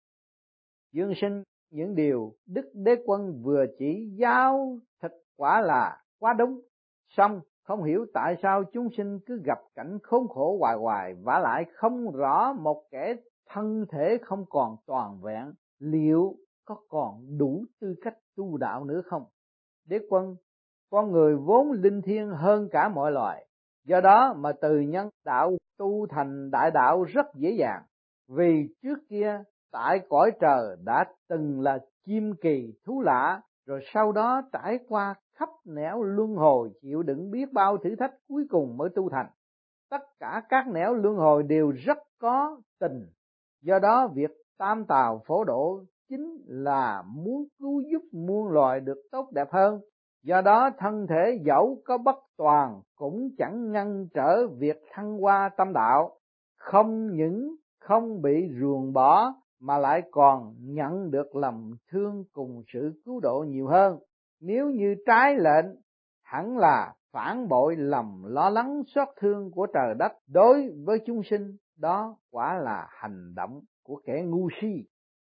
Dương sinh những điều Đức Đế Quân vừa chỉ giáo thực quả là quá đúng, song không hiểu tại sao chúng sinh cứ gặp cảnh khốn khổ hoài hoài, vả lại không rõ một kẻ thân thể không còn toàn vẹn liệu có còn đủ tư cách tu đạo nữa không? Đế Quân, con người vốn linh thiêng hơn cả mọi loài, do đó mà từ nhân đạo tu thành đại đạo rất dễ dàng. Vì trước kia tại cõi trời đã từng là chim kỳ thú lạ, rồi sau đó trải qua khắp nẻo luân hồi chịu đựng biết bao thử thách, cuối cùng mới tu thành. Tất cả các nẻo luân hồi đều rất có tình, do đó việc tam tào phổ độ chính là muốn cứu giúp muôn loài được tốt đẹp hơn. Do đó thân thể dẫu có bất toàn cũng chẳng ngăn trở việc thăng hoa tâm đạo, không những không bị ruồng bỏ mà lại còn nhận được lòng thương cùng sự cứu độ nhiều hơn. Nếu như trái lệnh, hẳn là phản bội lòng lo lắng xót thương của trời đất đối với chúng sinh, đó quả là hành động của kẻ ngu si.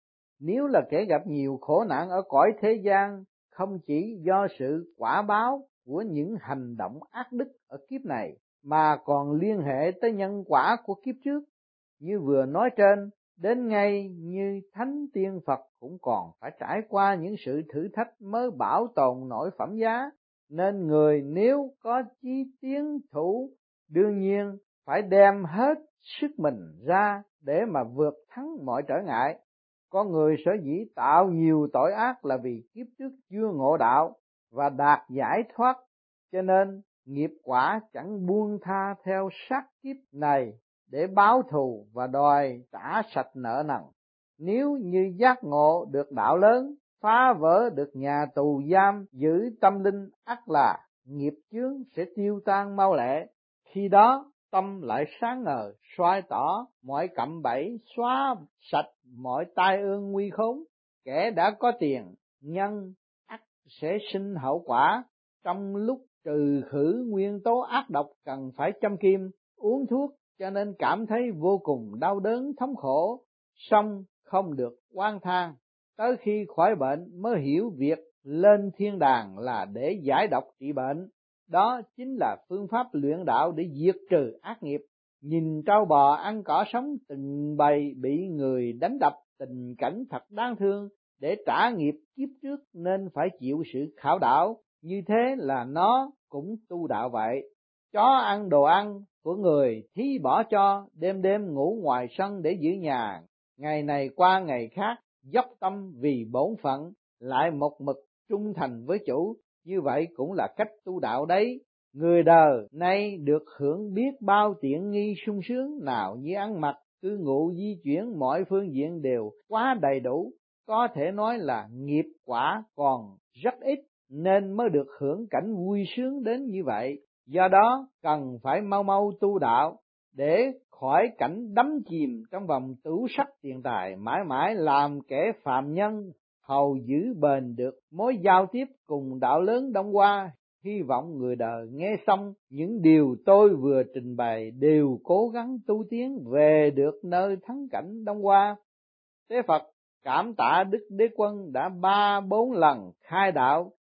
Nếu là kẻ gặp nhiều khổ nạn ở cõi thế gian, không chỉ do sự quả báo của những hành động ác đức ở kiếp này, mà còn liên hệ tới nhân quả của kiếp trước. Như vừa nói trên, đến ngay như thánh tiên Phật cũng còn phải trải qua những sự thử thách mới bảo tồn nổi phẩm giá, nên người nếu có chí tiến thủ, đương nhiên phải đem hết sức mình ra để mà vượt thắng mọi trở ngại. Con người sở dĩ tạo nhiều tội ác là vì kiếp trước chưa ngộ đạo và đạt giải thoát, cho nên nghiệp quả chẳng buông tha theo sát kiếp này để báo thù và đòi trả sạch nợ nần. Nếu như giác ngộ được đạo lớn, phá vỡ được nhà tù giam giữ tâm linh, ắt là nghiệp chướng sẽ tiêu tan mau lẹ. Khi đó tâm lại sáng ngời, soi tỏ mọi cạm bẫy, xóa sạch mọi tai ương nguy khốn. Kẻ đã có tiền, nhân ắt sẽ sinh hậu quả. Trong lúc trừ khử nguyên tố ác độc cần phải châm kim, uống thuốc, cho nên cảm thấy vô cùng đau đớn thống khổ, song không được oan than. Tới khi khỏi bệnh mới hiểu việc lên thiên đàng là để giải độc trị bệnh. Đó chính là phương pháp luyện đạo để diệt trừ ác nghiệp. Nhìn trâu bò ăn cỏ sống từng bầy bị người đánh đập, tình cảnh thật đáng thương. Để trả nghiệp kiếp trước nên phải chịu sự khảo đảo, như thế là nó cũng tu đạo vậy. Chó ăn đồ ăn của người thí bỏ cho, đêm đêm ngủ ngoài sân để giữ nhà, ngày này qua ngày khác dốc tâm vì bổn phận, lại một mực trung thành với chủ. Như vậy cũng là cách tu đạo đấy. Người đời nay được hưởng biết bao tiện nghi sung sướng, nào như ăn mặc, cư ngụ, di chuyển, mọi phương diện đều quá đầy đủ. Có thể nói là nghiệp quả còn rất ít nên mới được hưởng cảnh vui sướng đến như vậy. Do đó cần phải mau mau tu đạo để khỏi cảnh đắm chìm trong vòng tửu sắc tiền tài, mãi mãi làm kẻ phàm nhân, hầu giữ bền được mối giao tiếp cùng đạo lớn Đông Hoa. Hy vọng người đời nghe xong những điều tôi vừa trình bày đều cố gắng tu tiến về được nơi thắng cảnh Đông Hoa. Thế Phật cảm tạ Đức Đế Quân đã 3-4 lần khai đạo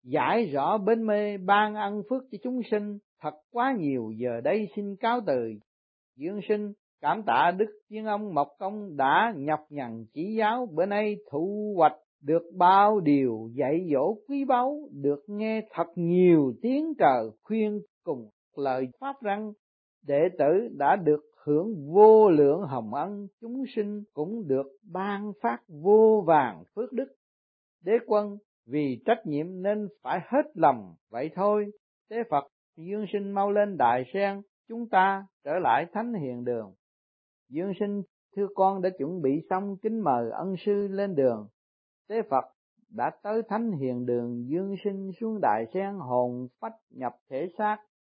giải rõ bến mê, ban ân phước cho chúng sinh thật quá nhiều. Giờ đây xin cáo từ. Dương sinh cảm tạ Đức Tiên Ông Mộc Công đã nhọc nhằn chỉ giáo, bữa nay thu hoạch được bao điều dạy dỗ quý báu, được nghe thật nhiều tiếng trời khuyên cùng lời pháp răng. Đệ tử đã được hưởng vô lượng hồng ân, chúng sinh cũng được ban phát vô vàn phước đức. Đế quân vì trách nhiệm nên phải hết lòng vậy thôi. Tế Phật Dương sinh mau lên đài sen, chúng ta trở lại thánh hiền đường. Dương sinh thưa con đã chuẩn bị xong, kính mời ân sư lên đường. Tế Phật đã tới thánh hiền đường, Dương sinh xuống đài sen, hồn phách nhập thể xác,